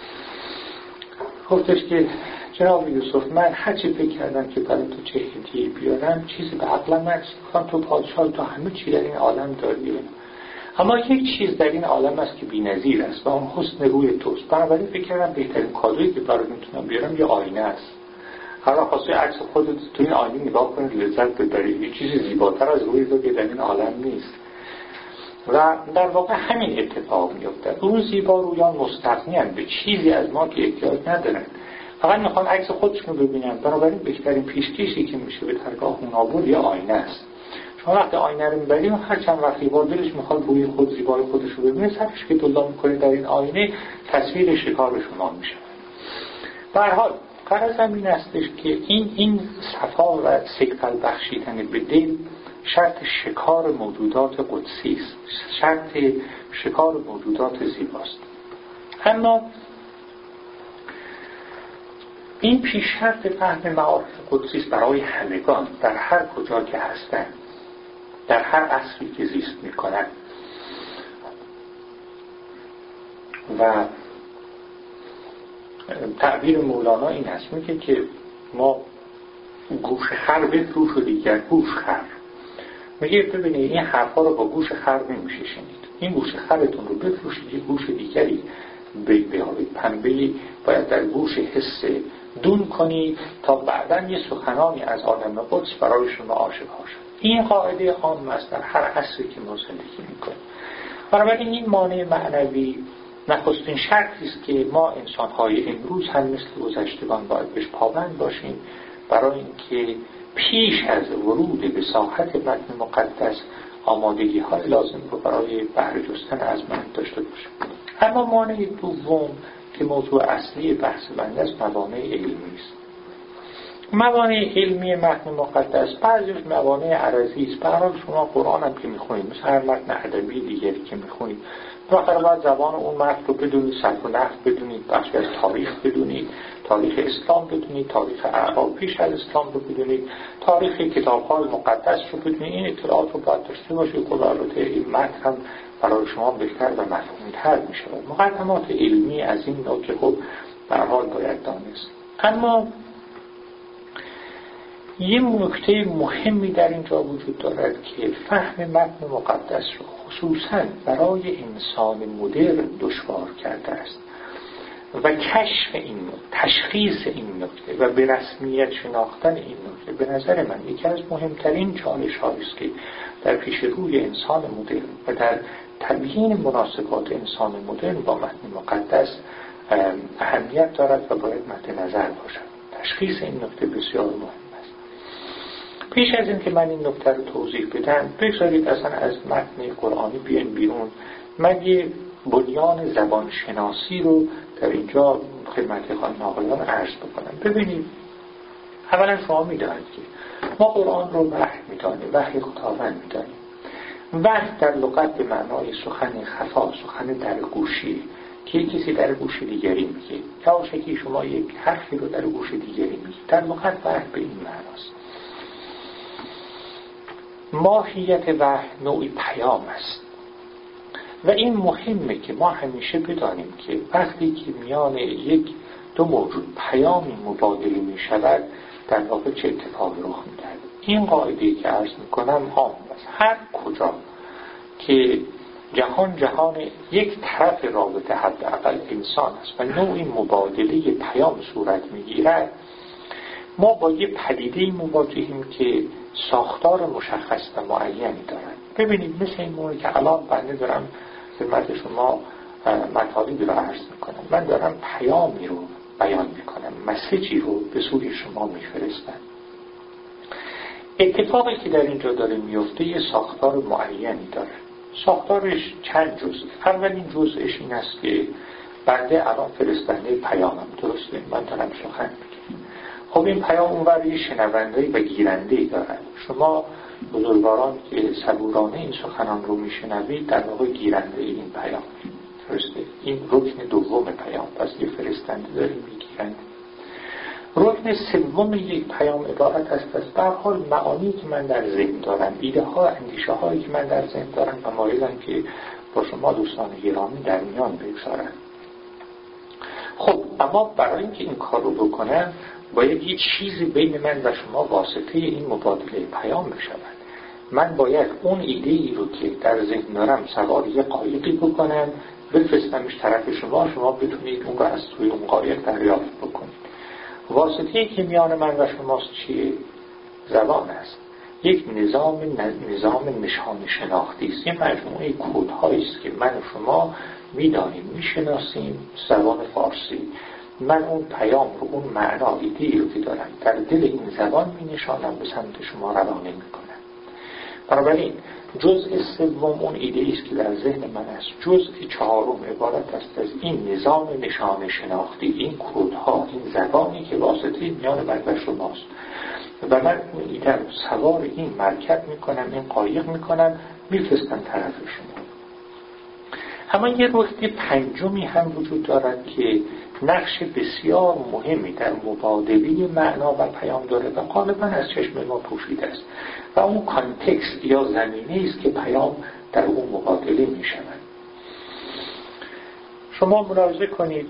گفتش که جناب یوسف، من هرچی فکر کردم که برای تو چه هدیه‌ای بیارم چیزی به عقلم نرسید. تو پادشاه، تو همه چی در این عالم داری، اما یک چیز در این عالم است که بی‌نظیر است و اون حسن روی توست. بنابراین فکر کردم بهترین کادویی که برات میتونم بیارم یه آینه است. هر وقت خواستی عکس خودت تو این آینه نگاه کنی لذت ببری، یه چیزی زیباتر از روی تو که در این عالم نیست. و در واقع همین اتفاق میفته. اون زیبا رویان مستغنی‌اند، به چیزی از ما که احتیاج ندارن، فقط میخوان عکس خودشون رو ببینن. بنابراین بهترین پیشکشی که میشه به درگاه اونها بود یه آینه است. شما وقتی آینه رو میبریم، هر چند وقتی بار دلش میخواد روی خود زیبای خودش رو ببینه، سرش که دلا میکنه در این آینه، تصویر شکار شما میشه. به هر حال غرضم این استش که این صفا و سکتل بخشیدن به دل شرط شکار موجودات قدسی است، شرط شکار موجودات زیباست. اما این پیش شرط فهم معارف قدسی است برای همگان، در هر کجا که هستند، در هر عصری که زیست میکنند. و تعبیر مولانا این است، میگه که ما گوش خر بفروش و دیگر گوش خر. میگه ببینید این حرفا رو با گوش خر نمیشه شنید. این گوش خرتون رو بفروشید، یه گوش دیگری بیارید، پنبه‌ای باید در گوش حس دون کنید تا بعداً یه سخنانی از عالم قدس برای شما آشکار شد. این قاعده عام است در هر عصری که ما زندگی میکنیم. بنابراین این مانع معنوی نخستین شرطی است که ما انسان‌های امروز هم مثل گذشتگان باید بهش پابند باشیم، برای اینکه پیش از ورود به ساحت متن مقدس آمادگی‌های لازم رو برای بهره جستن از من داشته باشیم. اما مانع دوم که موضوع اصلی بحث بنده است، موانع علمی است. موانع علمی متن مقدس بعضیش موانع عرضی است. به هر حال شما قرآن هم که میخونید، مثل هر متن ادبی دیگری که میخونید، بالاخره باید زبان اون متن رو بدونید، صرف و نحو بدونید، بخشی از تاریخ بدونید، تاریخ اسلام بدونید، تاریخ اعراب پیش از اسلام رو بدونید، تاریخ کتاب‌های مقدس رو بدونید. این اطلاعات رو باید داشته باشید. خود البته این متن هم برای شما بهتر و مفهومی‌تر میشه. مقدمات علمی از این نوع که خب به هر حال باید دانست. اما یه نکته مهمی در اینجا وجود دارد که فهم متن مقدس رو خصوصاً برای انسان مدرن دشوار کرده است و کشف این نکته، تشخیص این نکته و به رسمیت شناختن این نکته به نظر من یکی از مهمترین چالش‌هایی است که در پیش روی انسان مدرن و در تبیین مناسبات انسان مدرن با متن مقدس اهمیت دارد و باید مد نظر باشد. تشخیص این نکته بسیار مهم است. پیش از این که من این نکته رو توضیح بدم، بگذارید اصلا از متن قرآنی بیایم بیرون. من یه بنیان زبان شناسی رو در اینجا خدمت خانم آقایان عرض بکنم. ببینید، اولا شما می‌دانید که ما قرآن رو وحی می‌دانیم، وحی خداوند می‌دانیم. وحی در لغت به معنای سخن خفا، سخن در گوشی که کسی در گوش دیگری میگه. که شما یک حرفی رو در گوش دیگری میگید، در لغت وحی به این معناست. ماهیت وحی نوعی پیام است و این مهمه که ما همیشه بدانیم که وقتی که میان یک دو موجود پیامی مبادله می شود، در واقع چه اتفاقی رخ می‌دهد. این قاعده که عرض میکنم عام است. هر کجا که جهان یک طرف رابطه حداقل انسان است و نوعی مبادله پیام صورت میگیرد، ما با یه پدیده‌ای مواجهیم که ساختار مشخص و معینی دارد. ببینید مثل این موردی که الان بنده دارم خدمت شما مطالبی رو عرض میکنم، من دارم پیامی رو بیان میکنم، مسیجی رو به سوی شما میفرستم. اتفاقی که در اینجا داره میفته یه ساختار معینی داره. ساختارش چند جزء. اولین جزءش این است که بنده الان فرستنده پیامم، درسته؟ من دارم سخن میگم. خب این پیام اونور یه شنونده و گیرنده دارد. شما بزرگواران که صبورانه این سخنان رو میشنوید در واقع گیرنده این پیام. درسته؟ این رکن دوم پیام. پس یه فرستنده داریم، یه گیرنده. رکن سوم یک پیام عبارت است از به هر حال معانی که من در ذهن دارم، ایده ها، اندیشه هایی که من در ذهن دارم و مایلم که با شما دوستان گرامی در میان بگذارم. خب اما برای اینکه این کار رو بکنم باید یه چیزی بین من و شما واسطه این مبادله پیام بشود. من باید اون ایده‌ای رو که در ذهن دارم سوار یه قایقی بکنم، بفرستمش طرف شما، شما بتونید اون رو از توی اون قایق دریافت بکنید. واسطه‌ای که میان من و شماست چیه؟ زبان است. یک نظام نشان شناختی است، یه مجموعه کدهایی است که من و شما میدانیم، میشناسیم. زبان فارسی، من اون پیام رو، اون معنا، ایده‌ای رو که دارم در دل این زبان مینشانم، به سمت شما روانه میکنم. بنابراین جزء سوم اون ایده است که در ذهن من است. جزء چهارم عبارت است از این نظام نشان شناختی، این کدها، این زبانی که واسطه میان من و شماست و من اون ایده رو سوار این مرکب میکنم، این قایق میکنم، میفرستم طرف شما. اما یه رکن پنجمی هم وجود دارد که نقش بسیار مهمی در مبادله معنا و پیام داره و غالبا از چشم ما پوشیده است و اون کانتکست یا زمینه است که پیام در اون مبادله می شود. شما ملاحظه کنید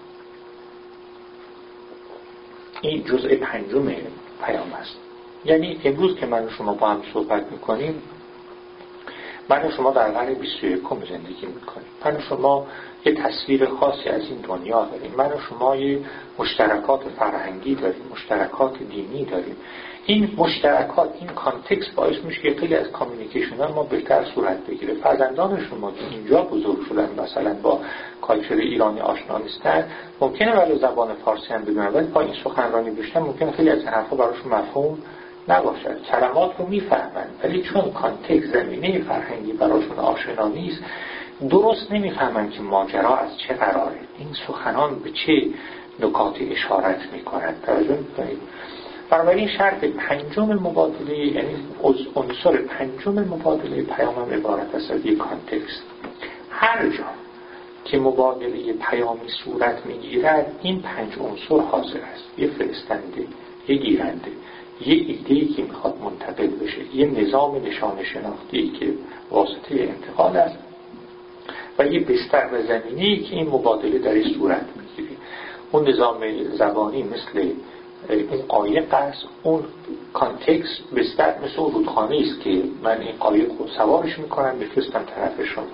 این جزء پنجم پیام است. یعنی امروز که من و شما با هم صحبت میکنیم، من و شما در قرن 21 زندگی میکنیم، من و شما یه تصویر خاصی از این دنیا داریم، من و شما یه مشترکات فرهنگی داریم، مشترکات دینی داریم. این مشترکات، این کانتکست باعث میشه که خیلی از کامیونیکیشن ها ما بهتر صورت بگیره. فرزندان شما که اینجا بزرگ شدن مثلا با کالچر ایرانی آشنا نیستن، ممکنه ولی زبان فارسی هم بدونن، ولی با این سخنرانی بشن ممکنه خیلی از حرفا براشون مفهوم نباشد. کلمات رو میفهمن ولی چون کانتکست، زمینه فرهنگی براشون آشنا نیست، درست نمیفهمن که ماجرا از چه قراره، این سخنان به چه نکاتی اشارت میکنند. توجه میکنید؟ بنابراین شرط پنجم مبادله، یعنی عنصر پنجم مبادله پیام هم عبارت است از یک کانتکست. هر جا که مبادله پیامی صورت میگیرد این 5 عنصر حاضر است. یه فرستنده، یه گیرنده، یه ایده‌ای که میخواد منتقل بشه، یه نظام نشان شناختی که واسطه انتقال است و یه بستر و زمینه‌ای که این مبادله در این صورت میگیره. اون نظام زبانی مثل این قایق است، اون کانتکست بستر مثل اون رودخانه است که من این قایق رو سوارش میکنم، بفرستم طرف شما.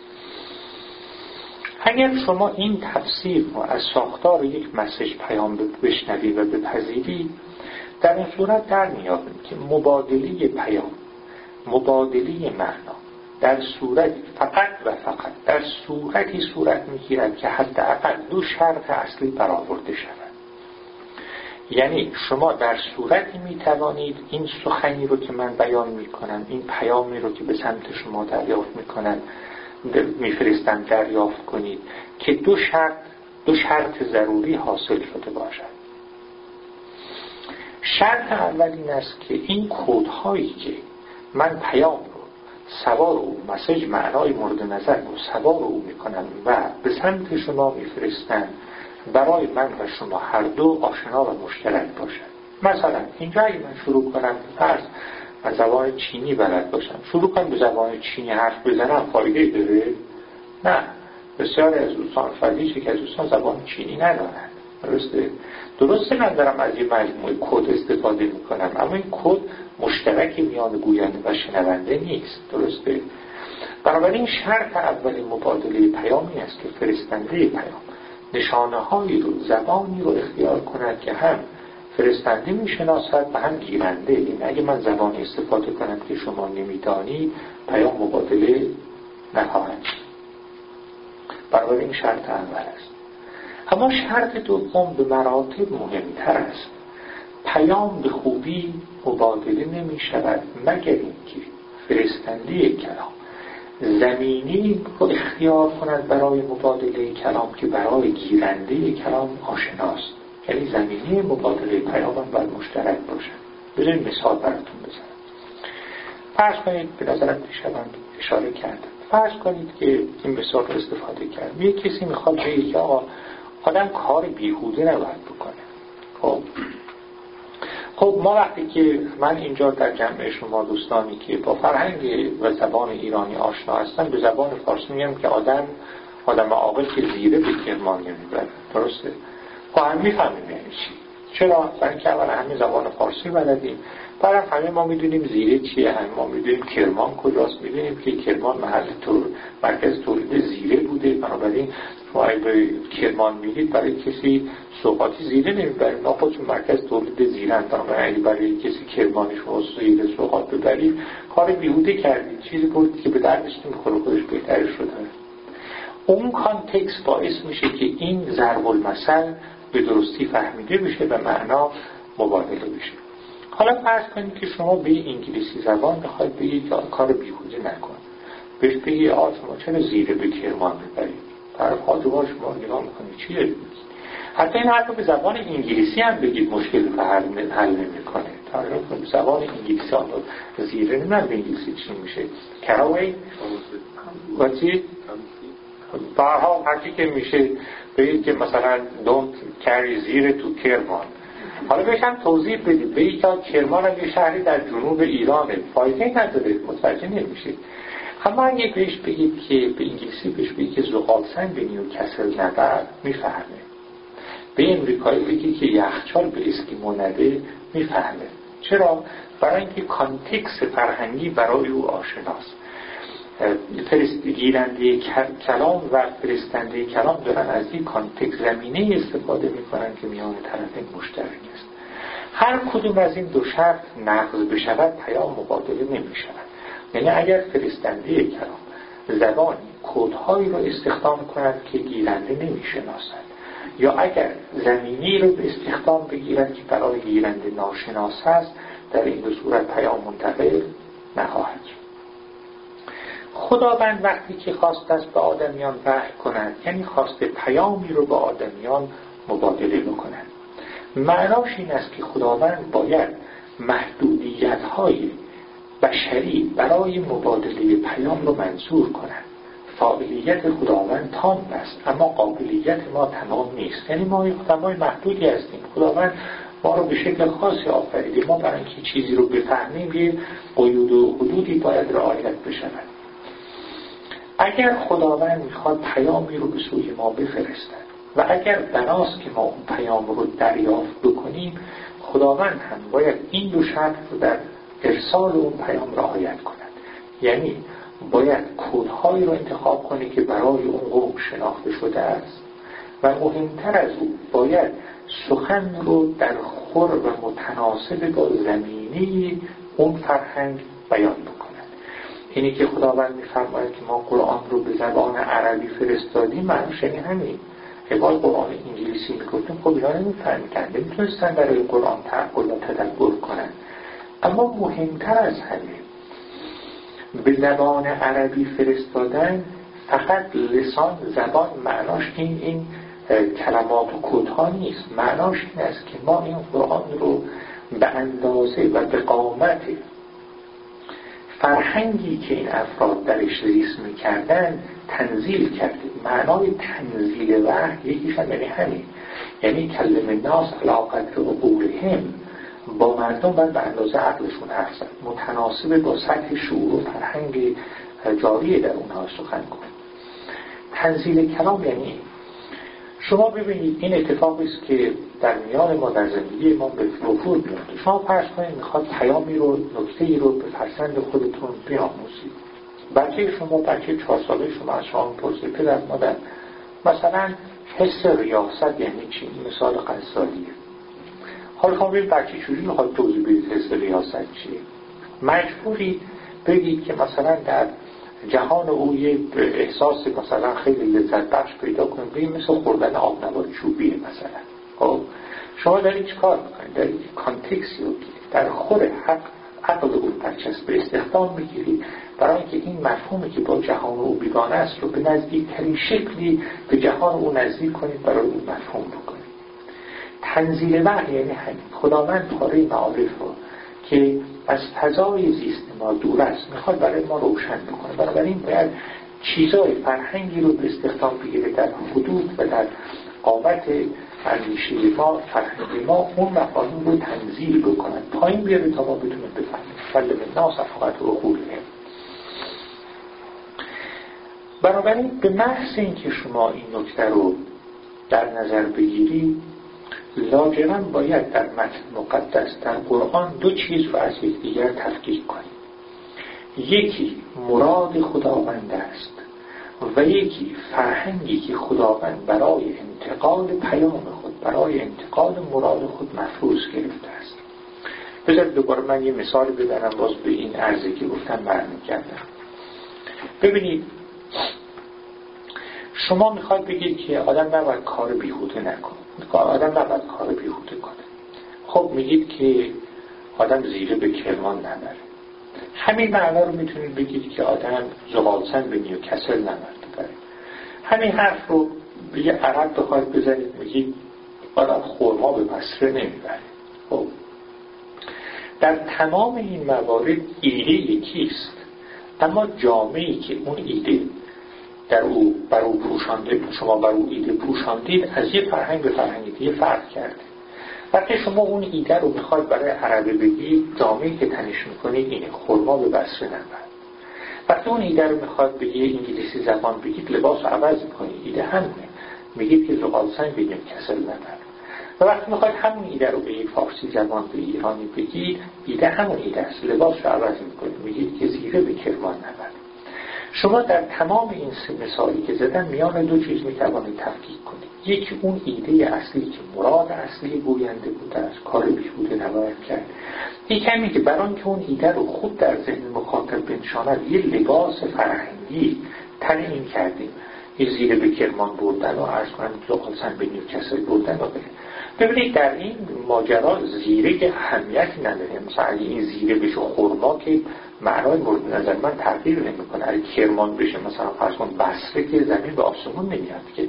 اگر شما این تفسیر رو از ساختار یک مسیج پیام بشنوی و بپذیری، در این صورت در میابیم که مبادله پیام، مبادله معنا در صورتی فقط و فقط در صورتی صورت میگیرد که حداقل 2 شرط اصلی برآورده شود. یعنی شما در صورتی میتوانید این سخنی رو که من بیان میکنم، این پیامی رو که به سمت شما دریافت میکنم، میفرستم دریافت کنید که 2 شرط ضروری حاصل شده باشد. شرط اول این است که این کدهایی که من پیام رو سوار او، مسیج معنای مورد نظر رو سوار او میکنم و به سمت شما میفرستم، برای من و شما هر دو آشنا و مشترک باشد. مثلا اینجا اگه من شروع کنم فرض از زبان چینی بلد باشم، شروع کنم به زبان چینی حرف بزنم، فایده داره؟ نه. بسیار از دوستان فردیشی که از دوستان زبان چینی ندارند. درسته من دارم از یه مجموعه کد استفاده میکنم، اما این کد مشترک میان گوینده و شنونده نیست. درسته؟ بنابراین شرط اول مبادله پیامی است که فرستنده پیام نشانه هایی رو، زبانی رو اختیار کند که هم فرستنده میشناسد و هم گیرنده. یعنی اگه من زبانی استفاده کنم که شما نمیدانی، پیام مبادله نخواهد شد. بنابراین این شرط اول است. اما شرط دوم به مراتب مهمتر است. پیام به خوبی مبادله نمی شود مگر اینکه فرستنده کلام زمینی رو اختیار کند برای مبادله کلام که برای گیرنده کلام آشناست. یعنی زمینی مبادله پیام هم باید مشترک باشد. بذارید مثال براتون بزنم. فرض کنید، به نظرم پیشم اشاره کردم، فرض کنید که این مثال رو استفاده کردم، یک کسی میخواد بگه که آدم کار بیهوده نباید بکنه. خب ما وقتی که من اینجا در جمع شما دوستانی که با فرهنگ و زبان ایرانی آشنا هستن، به زبان فارسی میگم که آدم عاقل که زیره به کرمان نمیبره. درسته؟ خب هم میفهمیم یعنی چی. چرا؟ برای اینکه اول همه زبان فارسی بلدیم، برای همه ما میدونیم زیره چیه، هم ما میدونیم کرمان کجاست، میدونیم که کرمان مرکز تولید زیره بوده. بنابراین شما اگه به کرمان میگید برای کسی سوغاتی زیره نمیبرید، ما خودشون مرکز تولید زیره. بنابراین اگه برای کسی کرمانی شما زیره سوغات ببرید کار بیهوده کردید، چیزی بود که به دردش نمیخوره، خودش بهتر شده. اون کانتکست باعث میشه که این ضرب المثل به درستی فهمیده بشه و معنا مبادله بشه. حالا فرض کنید که شما به انگلیسی زبان بخواید بگید که کار بیهوده نکن، بهش بگید شما چرا زیره به کرمان میبرید، طرف حاجبا شما نگاه میکنید چی دارید میگید. حتی این حرف به زبان انگلیسی هم بگید مشکل حل نمیکنه. به زبان انگلیسی هم زیره نمیدونم به انگلیسی چی میشه، کراوی و چی برها هرچی که میشه بگید که مثلا don't carry زیره تو کرمان. حالا بهش هم توضیح بدید، بگید که کرمان هم یه شهری در جنوب ایرانه، فایده نداره، متوجه نمیشه. اما اگه بهش بگید که به انگلیسی بهش بگید که زغالسنگ به نیوکاسل نبر، میفهمه. به امریکایی بگید که یخچال به اسکیمو نده، میفهمه. چرا؟ برای اینکه کانتکست فرهنگی برای او آشناست. گیرنده کلام و فرستنده کلام دارن از این کانتکست زمینه استفاده میکنن که میان طرفین مشترک است. هر کدوم از این دو شرط نقض بشود پیام مبادله نمیشود. یعنی اگر فرستنده کلام زبانی کدهایی رو استخدام کند که گیرنده نمیشناسد، یا اگر زمینی رو به استخدام بگیرد که برای گیرنده ناشناس است، در این دو صورت پیام منتقل نخواهد شد. خداوند وقتی که خواست است به آدمیان وحی کند، یعنی خواست پیامی رو با آدمیان مبادله بکند. معناش این است که خداوند باید محدودیت‌های بشری برای مبادله پیام رو منظور کند. فاعلیت خداوند تام است، اما قابلیت ما تمام نیست. یعنی ما آدمای محدودی هستیم، خداوند ما رو به شکل خاصی آفریده، ما برای اینکه چیزی رو بفهمیم یه قیود و حدودی باید رعایت بشود. اگر خداوند میخواد پیامی رو به سوی ما بفرستد و اگر بناست که ما اون پیام رو دریافت بکنیم، خداوند هم باید این دو شرط رو در ارسال اون پیام رعایت کند. یعنی باید کدهایی رو انتخاب کنه که برای اون قوم شناخته شده است و مهمتر از اون باید سخن رو در خور و متناسب با زمینه اون فرهنگ بیان بکند. اینی که خداوند می‌فرماید که ما قرآن رو به زبان عربی فرستادیم، معنیش یعنی همین. اگه قرآن انگلیسی میگفتیم خب اینا نمی‌فهمیدن، نمی‌تونستن برای قرآن تعقل و تدبر کنن. اما مهمتر از همین، به زبان عربی فرستادن فقط لسان زبان معناش این کلمات و کدها نیست. معناش این است که ما این قرآن رو به اندازه و به قامت فرهنگی که این افراد درش زیست می‌کردن تنزیل کردیم. معنای تنزیل وحی یکیش هم یعنی همین، یعنی کلم الناس علی قدر عقولهم، با مردم باید به اندازه عقلشون حرف زد، متناسب با سطح شعور و فرهنگ جاری در اونها سخن کنید. تنزیل کلام یعنی شما ببینید این اتفاقی است که در میان ما در زندگی ما به وفور میفته. شما فرض کنید میخواد پیامی رو، نکته‌ای رو به فرزند خودتون بیاموزید. بچه 4 ساله شما از شما میپرسه پدر مادر مثلا حس ریاست یعنی چی؟ مثال قصالیه. حالا شما ببینید بچه چجوری میخواد توضیح بدید حس ریاست چیه؟ مجبوری بگید که مثلا در جهان او یه احساس مثلا خیلی لذت بخش پیدا کنید، بگید مثل خوردن آبنبات چوبیه مثلا. خب شما دارید چیکار میکنید؟ دارید کانتکسی رو در خور عقل اون برچسب به استخدام میگیرید برای اینکه این مفهومی که با جهان او بیگانه است رو به نزدیکترین شکلی به جهان او نزدیک کنید، برای اون مفهوم بکنید. تنزیل وحی یعنی همین. خداوند پاره معارف رو که از فضای زیست ما دور است میخواد برای ما روشن بکنه. بنابراین باید چیزای فرهنگی رو به استخدام بگیره در حدود و در قامت اندیشه ما، فرهنگ ما، اون مفاهیم رو تنزیل بکنن، پایین بیاره تا ما بتونیم بفهمیم. ولی به ناس فقط رو خوله. بنابراین به محض اینکه شما این نکته رو در نظر بگیری، لاجرم باید در متن مقدس در قرآن دو چیز رو از یکدیگر تفکیک کنیم. یکی مراد خداوند است و یکی فرهنگی که خداوند برای انتقال پیام خود، برای انتقال مراد خود مفروض گرفته است. بذارید دوباره من یه مثال بزنم باز به این عرضی که گفتم برمیگردم. ببینید شما میخواد بگید که آدم نباید کار بیهوده نکنه، آدم نباید کار بیهوده کنه. خب میگید که آدم زیره به کرمان نبره. همین معنا رو میتونید بگید که آدم زغالسنگ به نیوکاسل نبره. همین حرف رو به یه عرب بخواید بزنید میگید آدم خرما به بصره نمیبره. خب در تمام این موارد ایده یکیست، اما جامعه‌ای که اون ایده در او بر او پوشانده، شما بر او ایده پوشاندید، از یه فرهنگ به فرهنگ دیگه فرق کرده. وقتی شما اون ایده رو میخواید برای عربه بگید، جامعه‌ای که تنش میکنید اینه، خرما به بصره نبر. وقتی اون ایده رو میخواد به یه انگلیسی زبان بگید، لباس رو عوض میکنید، ایده همونه، میگید که زغالسنگ به نیوکاسل نبر. و وقتی میخواید همون ایده رو به یه فارسی زبان به ایرانی بگید، ایده همون ایده است، لباس رو عوض میکنید، میگید که زیره به کرمان نبر. شما در تمام این سه مثالی که زدن میان دو چیز میتوانید تفکیک کنید. یکی اون ایده اصلی که مراد اصلی گوینده بوده است، کار بیهوده نباید کرد. یکی همین که برای که اون ایده رو خود در ذهن مخاطب بنشاند، یه لباس فرهنگی تعیین کردیم. یه زیره به کرمان بردن و عرض کنم زغالسنگ به نیوکاسل بردن و غیره. ببینید در این ماجرا زیره که اهمیتی نداره. مثلا اگه این زیره بشه خرما که معنای مورد نظر من تغییر نمیکنه. اگه کرمان بشه مثلا فرض کن بصره که زمین به آسمون نمیاد که.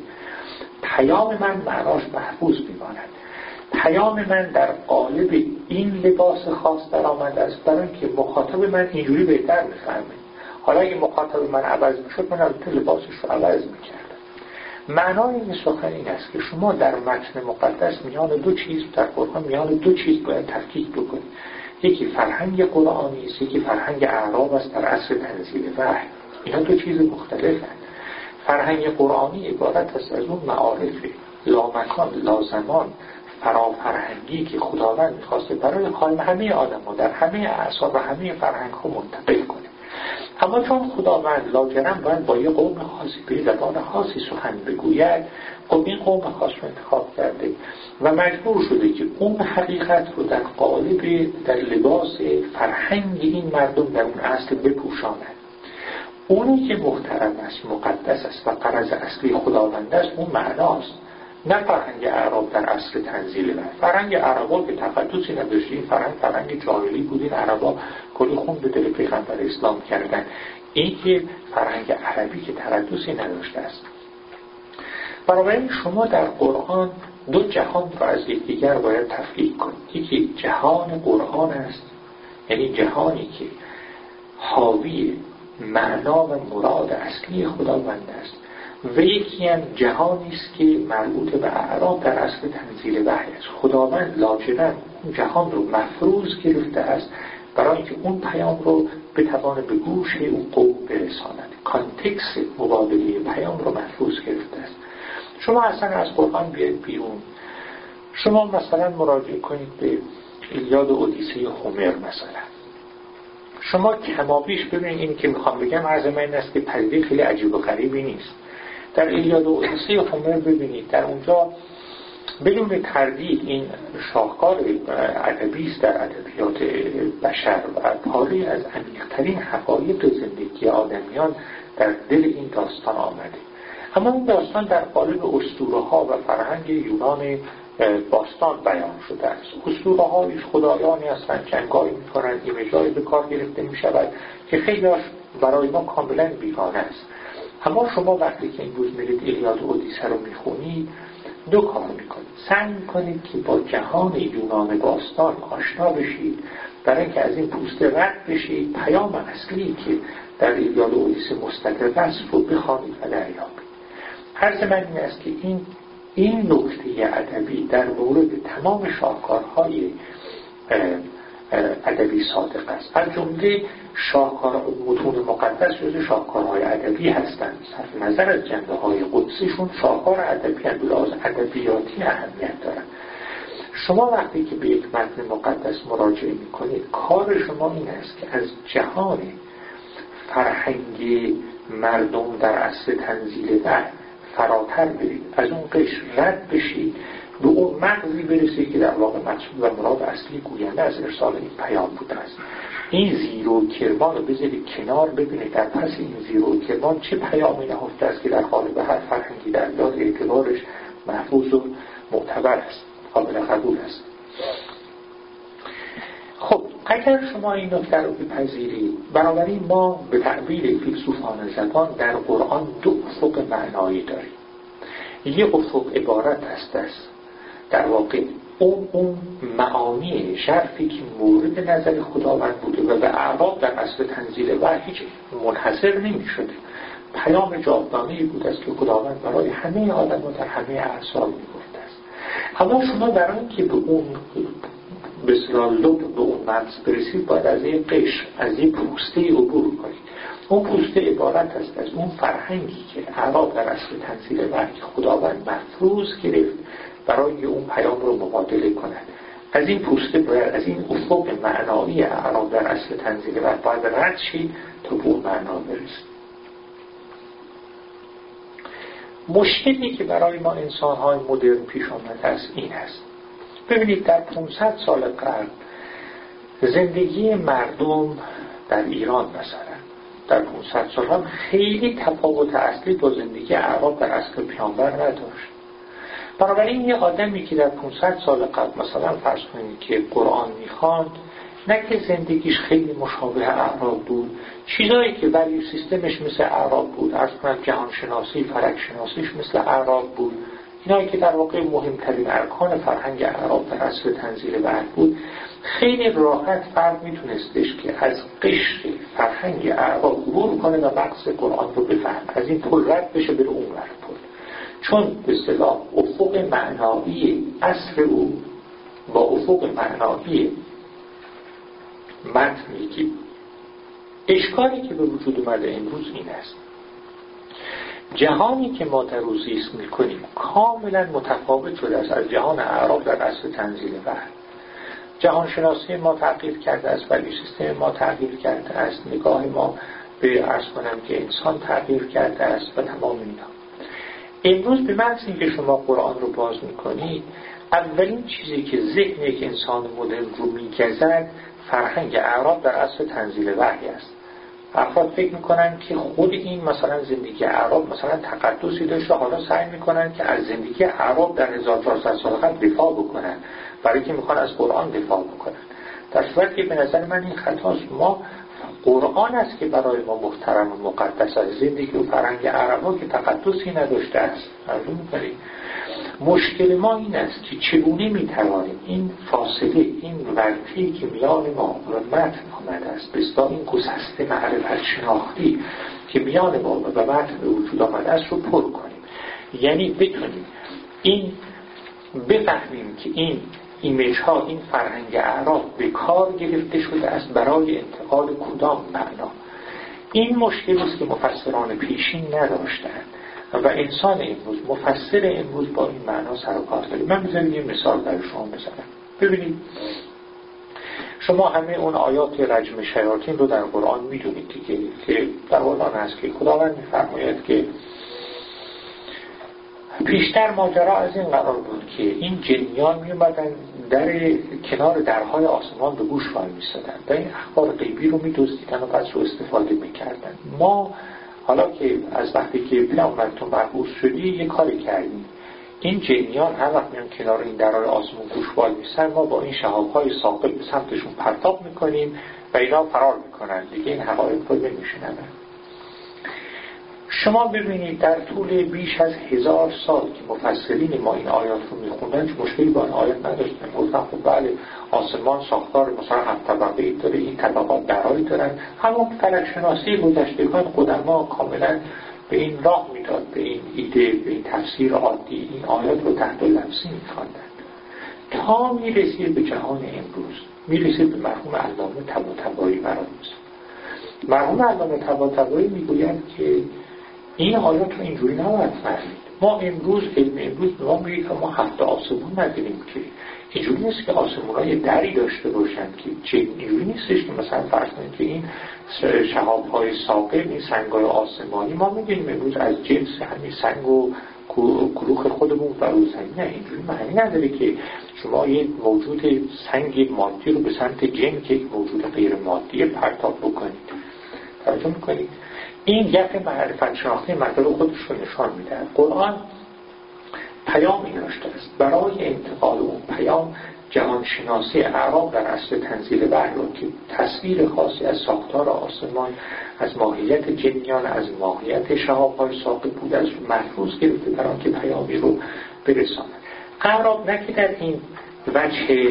پیام من معناش محفوظ میماند. پیام من در قالب این لباس خاص در آمده است برای که مخاطب من اینجوری بهتر میفهمه. حالا اگه مخاطب من عوض میشد، من البته لباسش رو عوض میکردم. معنای این سخن این است که شما در متن مقدس میان دو چیز، در قرآن میان دو چیز باید تفکیک بکنید. یکی فرهنگ قرآنی است، یکی فرهنگ اعراب است در عصر تنزیل وحی. اینا دو چیز مختلفند. فرهنگ قرآنی عبارت است از اون معارف لامکان لازمان فرافرهنگی که خداوند می‌خواسته برای قائم همه آدم‌ها در همه اعصاب و همه فرهنگ‌ها منتقل کنه. اما چون خداوند لاجرم باید با یه قوم خاصی به زبان خاصی سخن بگوید، خب این قوم خاص رو انتخاب کرده و مجبور شده که اون حقیقت رو در قالب در لباس فرهنگ این مردم در اون اصل بپوشاند. اونی که محترم است، مقدس است و غرض اصلی خداوند است، اون معناست، نه فرهنگ اعراب در اصل تنزیل من. فرهنگ عربا که تقدسی نداشت، این فرهنگ جاهلی بود. این عربا کلی خون به دل پیغمبر اسلام کردن. این که فرهنگ عربی که تقدسی نداشته است. بنابراین شما در قرآن دو جهان را از یکدیگر باید تفکیک کنید. یکی جهان قرآن است، یعنی جهانی که حاوی معنا و مراد اصلی خداوند است، و یکی هم جهانی است که مربوط به اعراب در اصل تنزیل وحی است. خداوند لاجرم اون جهان رو مفروض گرفته است برای اینکه اون پیام رو بتوانه به گوش اون قوم برساند. کانتکست مبادله پیام رو مفروض گرفته است. شما اصلا از قرآن بیاید بیرون، شما مثلا مراجعه کنید به ایلیاد و اودیسه هومر مثلا. شما کمابیش ببینید، این که میخوام بگم عرض من این است که پدیده خیلی عجیب و غریبی نیست. در ایلیاد و اودیسه هومر ببینید، در اونجا بدون تردید این شاهکار ادبی است در ادبیات بشر و پاری از عمیق‌ترین حقایق زندگی آدمیان در دل این داستان آمده. اما این داستان در قالب اسطوره‌ها و فرهنگ یونان باستان بیان شده است. اسطوره‌هایش خدایانی هستند، جنگایی می‌کنند، ایمیج‌هایی به کار گرفته می‌شود که خیلی‌هاش برای ما کاملاً بیگانه است. اما شما وقتی که این روز میرید ایلیاد و اودیسه رو می‌خونید، دو کار می‌کنید. سعی می‌کنید که با جهان یونان باستان آشنا بشید برای اینکه از این پوسته رد بشید، پیام اصلی که در ایلیاد و اودیسه مستقر است رو بخوانید و دریابید. عرض من این است که این نکته ادبی در مورد تمام شاهکارهای ادبی صادق است. از جمله شاهکار متون مقدس جزو شاهکارهای ادبی هستند، صرف نظر از جنبه‌های قدسیشون شاهکار ادبی هستند، به لحاظ ادبیاتی اهمیت دارند. شما وقتی که به یک متن مقدس مراجعه میکنید، کار شما این است که از جهان فرهنگی مردم در عصر تنزیل وحی فراتر برید، از اون قشر رد بشید، به اون مغزی برسید که در واقع مقصود و مراد اصلی گوینده از ارسال این پیام بوده است. این زیر و کرمان رو بذارید کنار، ببینید در پس این زیر و کرمان چه پیامی نهفته است که در قالب هر فرهنگی در یاد اعتبارش محفوظ و معتبر است، قابل قبول است. خب اگر شما این نکته رو بپذیرید، بنابراین ما به تعبیر فیلسوفان زبان در قرآن دو افق معنایی داریم. یک افق عبارت است در واقع اون معانی شرفی که مورد نظر خداوند بوده و به اعراب در اصل تنزیل وحی هیچ منحصر نمی شده، پیام جاودانه‌ای بوده است که خداوند برای همه آدم‌ها در همه اعصار می‌گفته است. اما شما برای اینکه به اون بسیار لب به اون مغز برسید، باید از یک قشر، از یک پوسته عبور کنید. اون پوسته عبارت است از اون فرهنگی که اعراب در اصل تنزیل وحی خداوند مفروض گرفت برای اون پیام رو مبادله کند. از این پوسته باید، از این افق معنایی اعراب در اصل تنزیل وحی باید رد شید تا به اون معنا برسید. مشکلی که برای ما انسان‌های مدرن پیش آمده است این است. ببینید در 500 سال قبل زندگی مردم در ایران مثلا در 500 سال هم خیلی تفاوت اصلی با زندگی اعراب در عصر پیامبر نداشت. بنابراین یه آدمی که در 500 سال قبل مثلا فرض کنید که قرآن میخواند، نه که زندگیش خیلی مشابه اعراب بود، چیزایی که ولی سیستمش مثل اعراب بود، عرض کنم جهانشناسی، فلک شناسیش مثل اعراب بود، اینایی که در واقع مهمترین ارکان فرهنگ اعراب در اصل تنزیل وحی بود، خیلی راحت فرد میتونستش که از قشر فرهنگ اعراب عبور کنه و مغز قرآن رو بفهم، از این پل رد بشه بره اون ور پل، چون به اصطلاح افق معنایی عصر او با افق معنایی متنی که اشکالی که به وجود اومده امروز این است: جهانی که ما در او زیست میکنیم کاملا متفاوت شده است از جهان اعراب در اصل تنزیل وحی. جهان شناسی ما تغییر کرده است، ولی سیستم ما تغییر کرده است، نگاه ما به عرض کنم که انسان تغییر کرده است و تمام اینا. امروز به محض اینکه شما قرآن رو باز میکنید، اولین چیزی که ذهن یک انسان مدرن رو میگزد فرهنگ اعراب در اصل تنزیل وحی است. افراد فکر میکنن که خود این مثلا زندگی اعراب مثلا تقدسی داشته، حالا سعی میکنن که از زندگی اعراب در 1400 سال قبل دفاع بکنن، برای که میخوان از قرآن دفاع بکنن. در صورتی که به نظر من این خطاست. ما قرآن است که برای ما محترم و مقدس است، زندگی و فرهنگ عربا که تقدسی نداشته است. مشکل ما این است که چگونه میتوانیم این فاصله، این ورطه‌ای که میان ما و متن آمده است، بسیار این گسسته معرفت شناختی که میان ما و متن به وجود آمده است رو پر کنیم. یعنی بتونیم این بفهمیم که این ایمیج ها، این فرهنگ اعراب به کار گرفته شده است برای انتقال کدام معنا. این مشکل است که مفسران پیشین نداشتند و انسان امروز، مفسر امروز با این معنا سر و کار داره. من بذارید یه مثال برای شما بزنم. ببینید شما همه اون آیات رجم شیاطین رو در قرآن میدونید دیگه، که در قرآن هست که خداوند میفرماید که پیشتر ماجرا از این قرار بود که این جنیان می اومدن در کنار درهای آسمان به گوش وای می‌ایستادن و این اخبار غیبی رو می‌دزدیدن و بعد رو استفاده می‌کردن. ما حالا که از وقتی که پیامبر تو مبعوث شدی یه کاری کردیم، این جنیان هر وقت میان کنار این درهای آسمان گوش وای می‌ایستن، ما با این شهاب‌های ثاقب به سمتشون پرتاب می‌کنیم و اینا فرار می‌کنن دیگه، این حقایق رو نمی‌شنون. شما ببینید در طول بیش از 1000 سال که مفسرین ما این آیات رو میخوندن مشکلی با این آیات نداشتن. گفتن خب بله آسمان ساختار مثلا 7 طبقه‌ای داره، این طبقات درایی دارن. همون فلک شناسی گذشتگان قدما کاملا به این راه میداد، به این ایده، به این تفسیر عادی این آیات رو تحت لمسی میخواندن تا میرسید به جهان امروز، میرسید به مرحوم علامه طباطبایی. مرحوم علامه طباطبایی میگوید که این آیات رو اینجوری نباید فهمید. ما امروز علم امروز به ما میگه که ما 7 آسمون نداریم، که اینجوری نیست که آسمون‌ها یه دری داشته باشن، که اینجوری نیستش که مثلا فرض کنید که این شهاب‌های ثاقب، این سنگ‌های آسمانی ما می‌دونیم امروز از جنس همین سنگ و کلوخ خودمون فرو زمین. نه، اینجوری معنی نداره که شما یه موجود سنگ مادی رو به سمت جن که یک موجود غیر مادی پرتاب بکنید. توجه می‌کنید؟ این گپ معرفت شناختی مطلب خودش رو نشان میده. قرآن پیامی داشته است. برای انتقال اون پیام جهان شناسی اعراب در اصل تنزیل وحی رو که تصویر خاصی از ساختار آسمان، از ماهیت جنیان، از ماهیت شهاب‌های ثاقب بود، از محفوظ گرفته برای آنکه پیامی رو برساند. اعراب نه که در این وجه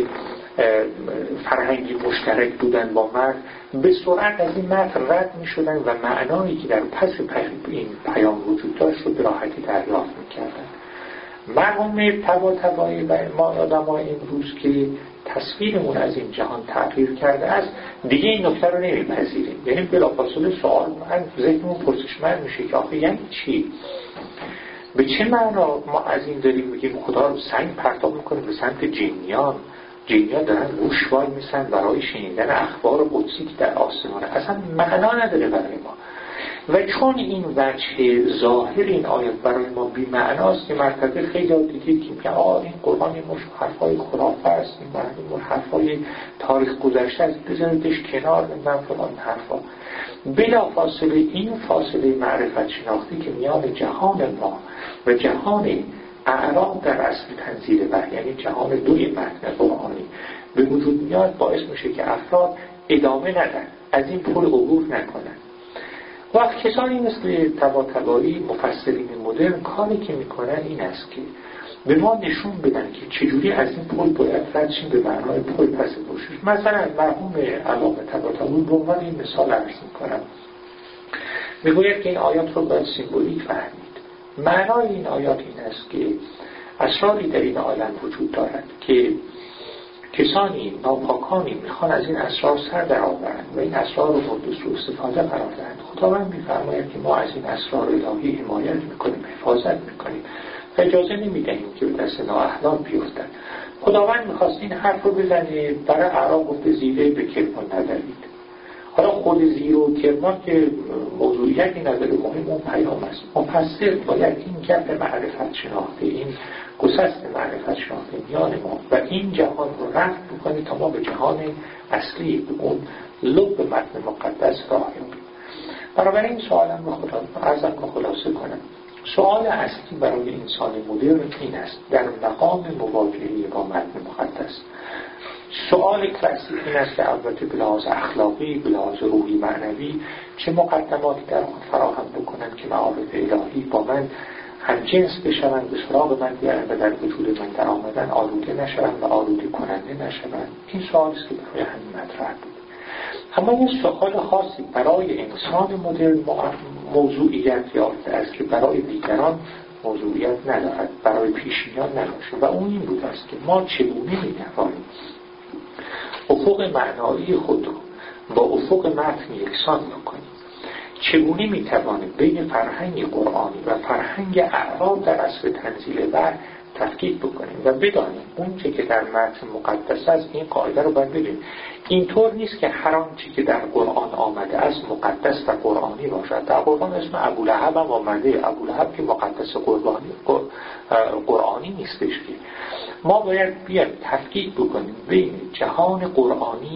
فرهنگی مشترک بودن با مرد، به سرعت از این متن رد می شدن و معنایی که در پس این پیام وجود داشت رو به راحتی دریافت می کردن. مرحوم طباطبایی و ما آدمای امروز که تصویرمون از این جهان تغییر کرده است دیگه این نکته رو نمیپذیریم. یعنی بلافاصله سوال من ذهنمون پرسشمند میشه که آخه یعنی چی؟ به چه معنا ما از این داریم میگیم خدا رو سنگ پرتاب میکنه به سمت جنیان دارن روش وای میسن برای شنیدن اخبار قدسی که در آسمانه، اصلا معنا نداره برای ما. و چون این وجه ظاهر این آیات برای ما بی معناست که مرتبه خیلی دیدید که میگن این قرآن این مش حرفای خرافه است، این حرفای تاریخ گذشته است، بذاریدش کنار، نمیدونم فلان حرفا. بلا فاصله این فاصله معرفت شناختی که میان جهان ما و جهان اعراب در اصل تنزیل وحی، یعنی جهان دوی متن قرآنی به وجود میاد، باعث میشه که افراد ادامه ندن، از این پل عبور نکنن. وقت کسانی مثل طباطبایی مفسرین مدرن کاری که میکنن این است که به ما نشون بدن که چجوری از این پل باید رد شیم به معنای پل پس باشیم. مثلا مرحوم علامه طباطبایی به عنوان این مثال عرض میکنم، میگوید که این آیات رو باید سیمبولیک فهمید. معنای این آیات این است که اسراری در این عالم وجود دارد که کسانی ناپاکانی میخوان از این اسرار سر در آورند و این اسرار رو مورد سوء استفاده قرار دهند. خداوند میفرماید که ما از این اسرار الهی حمایت میکنیم، حفاظت میکنیم و اجازه نمیدهیم که به دست نااهلان بیفتند. خداوند میخواست این حرف رو بزنه، برای اعراب گفته زیره به کرمان ندارید. حالا خود زیر و کرمان که موضوعیتی نداره، مهم اون پیام است. مفسر باید این گپ معرفت شناخته، این گسست معرفت شناخته میان ما و این جهان رو رفت بکنی تا ما به جهان اصلی، به اون لب متن مقدس راه یابیم. بنابراین سوالم رو عرضم رو خلاصه کنم. سوال اصلی برای انسان مدرن این است در مقام مواجهه با متن مقدس. سوال کلاسیک این است که البته به لحاظ اخلاقی، به لحاظ روحی معنوی چه مقدماتی در خود فراهم بکنن که معارف الهی با من هم جنس بشون، به سراغ من بیارن و در وجود من در آمدن آلوده نشون و آلوده کننده نشون. این سوالی است که برای همین مطرح بود. اما این سوال خاصی برای انسان مدرن موضوعیت یافته است که برای دیگران موضوعیت ندارد، برای پیشینیان نباشه، و اون این بود است که ما چگونه می‌توانیم افق معنایی خود رو با افق متن یکسان بکنیم. چگونه میتوانیم بین فرهنگ قرآنی و فرهنگ اعراب در اصل تنزیل وحی تفکیک بکنیم و بدانیم اون چه که در متن مقدس است. این قاعده رو باید ببینیم، اینطور نیست که هر آنچه که در قرآن آمده است مقدس و قرآنی باشد. در قرآن اسم ابولهب هم آمده، ابولهب که مقدس قرآنی نیستش. که ما باید بیایم تفکیک بکنیم بین جهان قرآنی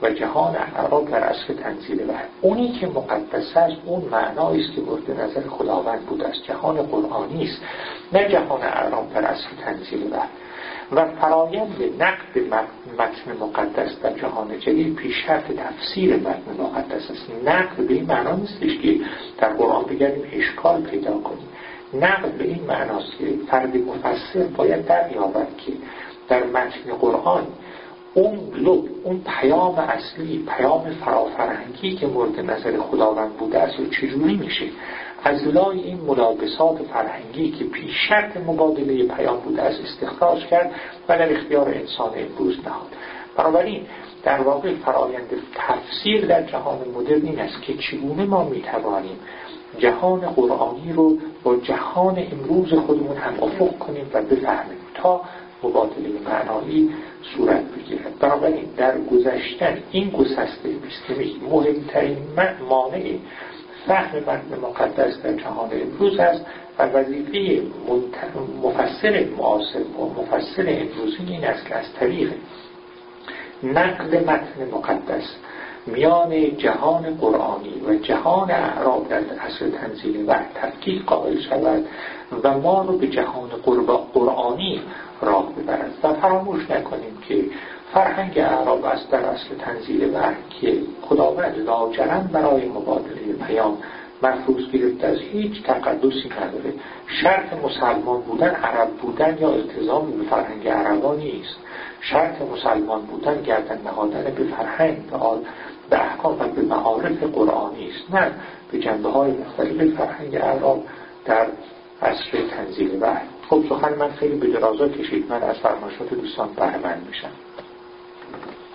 و جهان اعراب در عصر تنزیل وحی. اونی که مقدس است اون معنایی است که مورد نظر خداوند بوده است، جهان قرآنی است، نه جهان اعراب در عصر تنزیل وحی. و فرایند نقد متن مقدس در جهان جدید پیش شرط تفسیر متن مقدس است. نقد به این معنا نیستش که در قرآن بگردیم اشکال پیدا کنیم. نقد به این معناست که فرد مفسر باید دریابد که در متن قرآن اون پیام اصلی، پیام فرافرهنگی که مورد نظر خداوند بوده است و چجوری میشه از لای این ملابسات فرهنگی که پیش شرط مبادله پیام بوده است استخراج کرد و در اختیار انسان امروز نهاد. بنابراین در واقع فرایند تفسیر در جهان مدرن این است که چگونه ما میتوانیم جهان قرآنی رو با جهان امروز خودمون هم افق کنیم و بفهمیم تا مبادله معنایی صورت بگیرد. بنابراین در گذشتن این گسسته اپیستمیک مهمترین مانع فهم متن مقدس در جهان امروز است و وظیفه مفسر معاصر و مفسر امروزی این است که از طریق نقد متن مقدس میان جهان قرآنی و جهان اعراب در عصر تنزیل وحی تفکیک قائل شود و ما رو به جهان قرآنی راه ببرد. و فراموش نکنیم که فرهنگ اعراب است در عصر تنزیل وحی که خداوند لاجرم برای مبادله پیام مفروض گرفته از هیچ تقدسی نداره. شرط مسلمان بودن عرب بودن یا التزام به فرهنگ عربانی نیست. شرط مسلمان بودن گردن نهادن به فرهنگ به احکام و به معارف قرآنی است، نه به جنبه های مختلف فرهنگ اعراب در عصر تنزیل وحی. خب سخن من خیلی به درازا کشید، من از فرمایشات دوستان بهره مند میشم.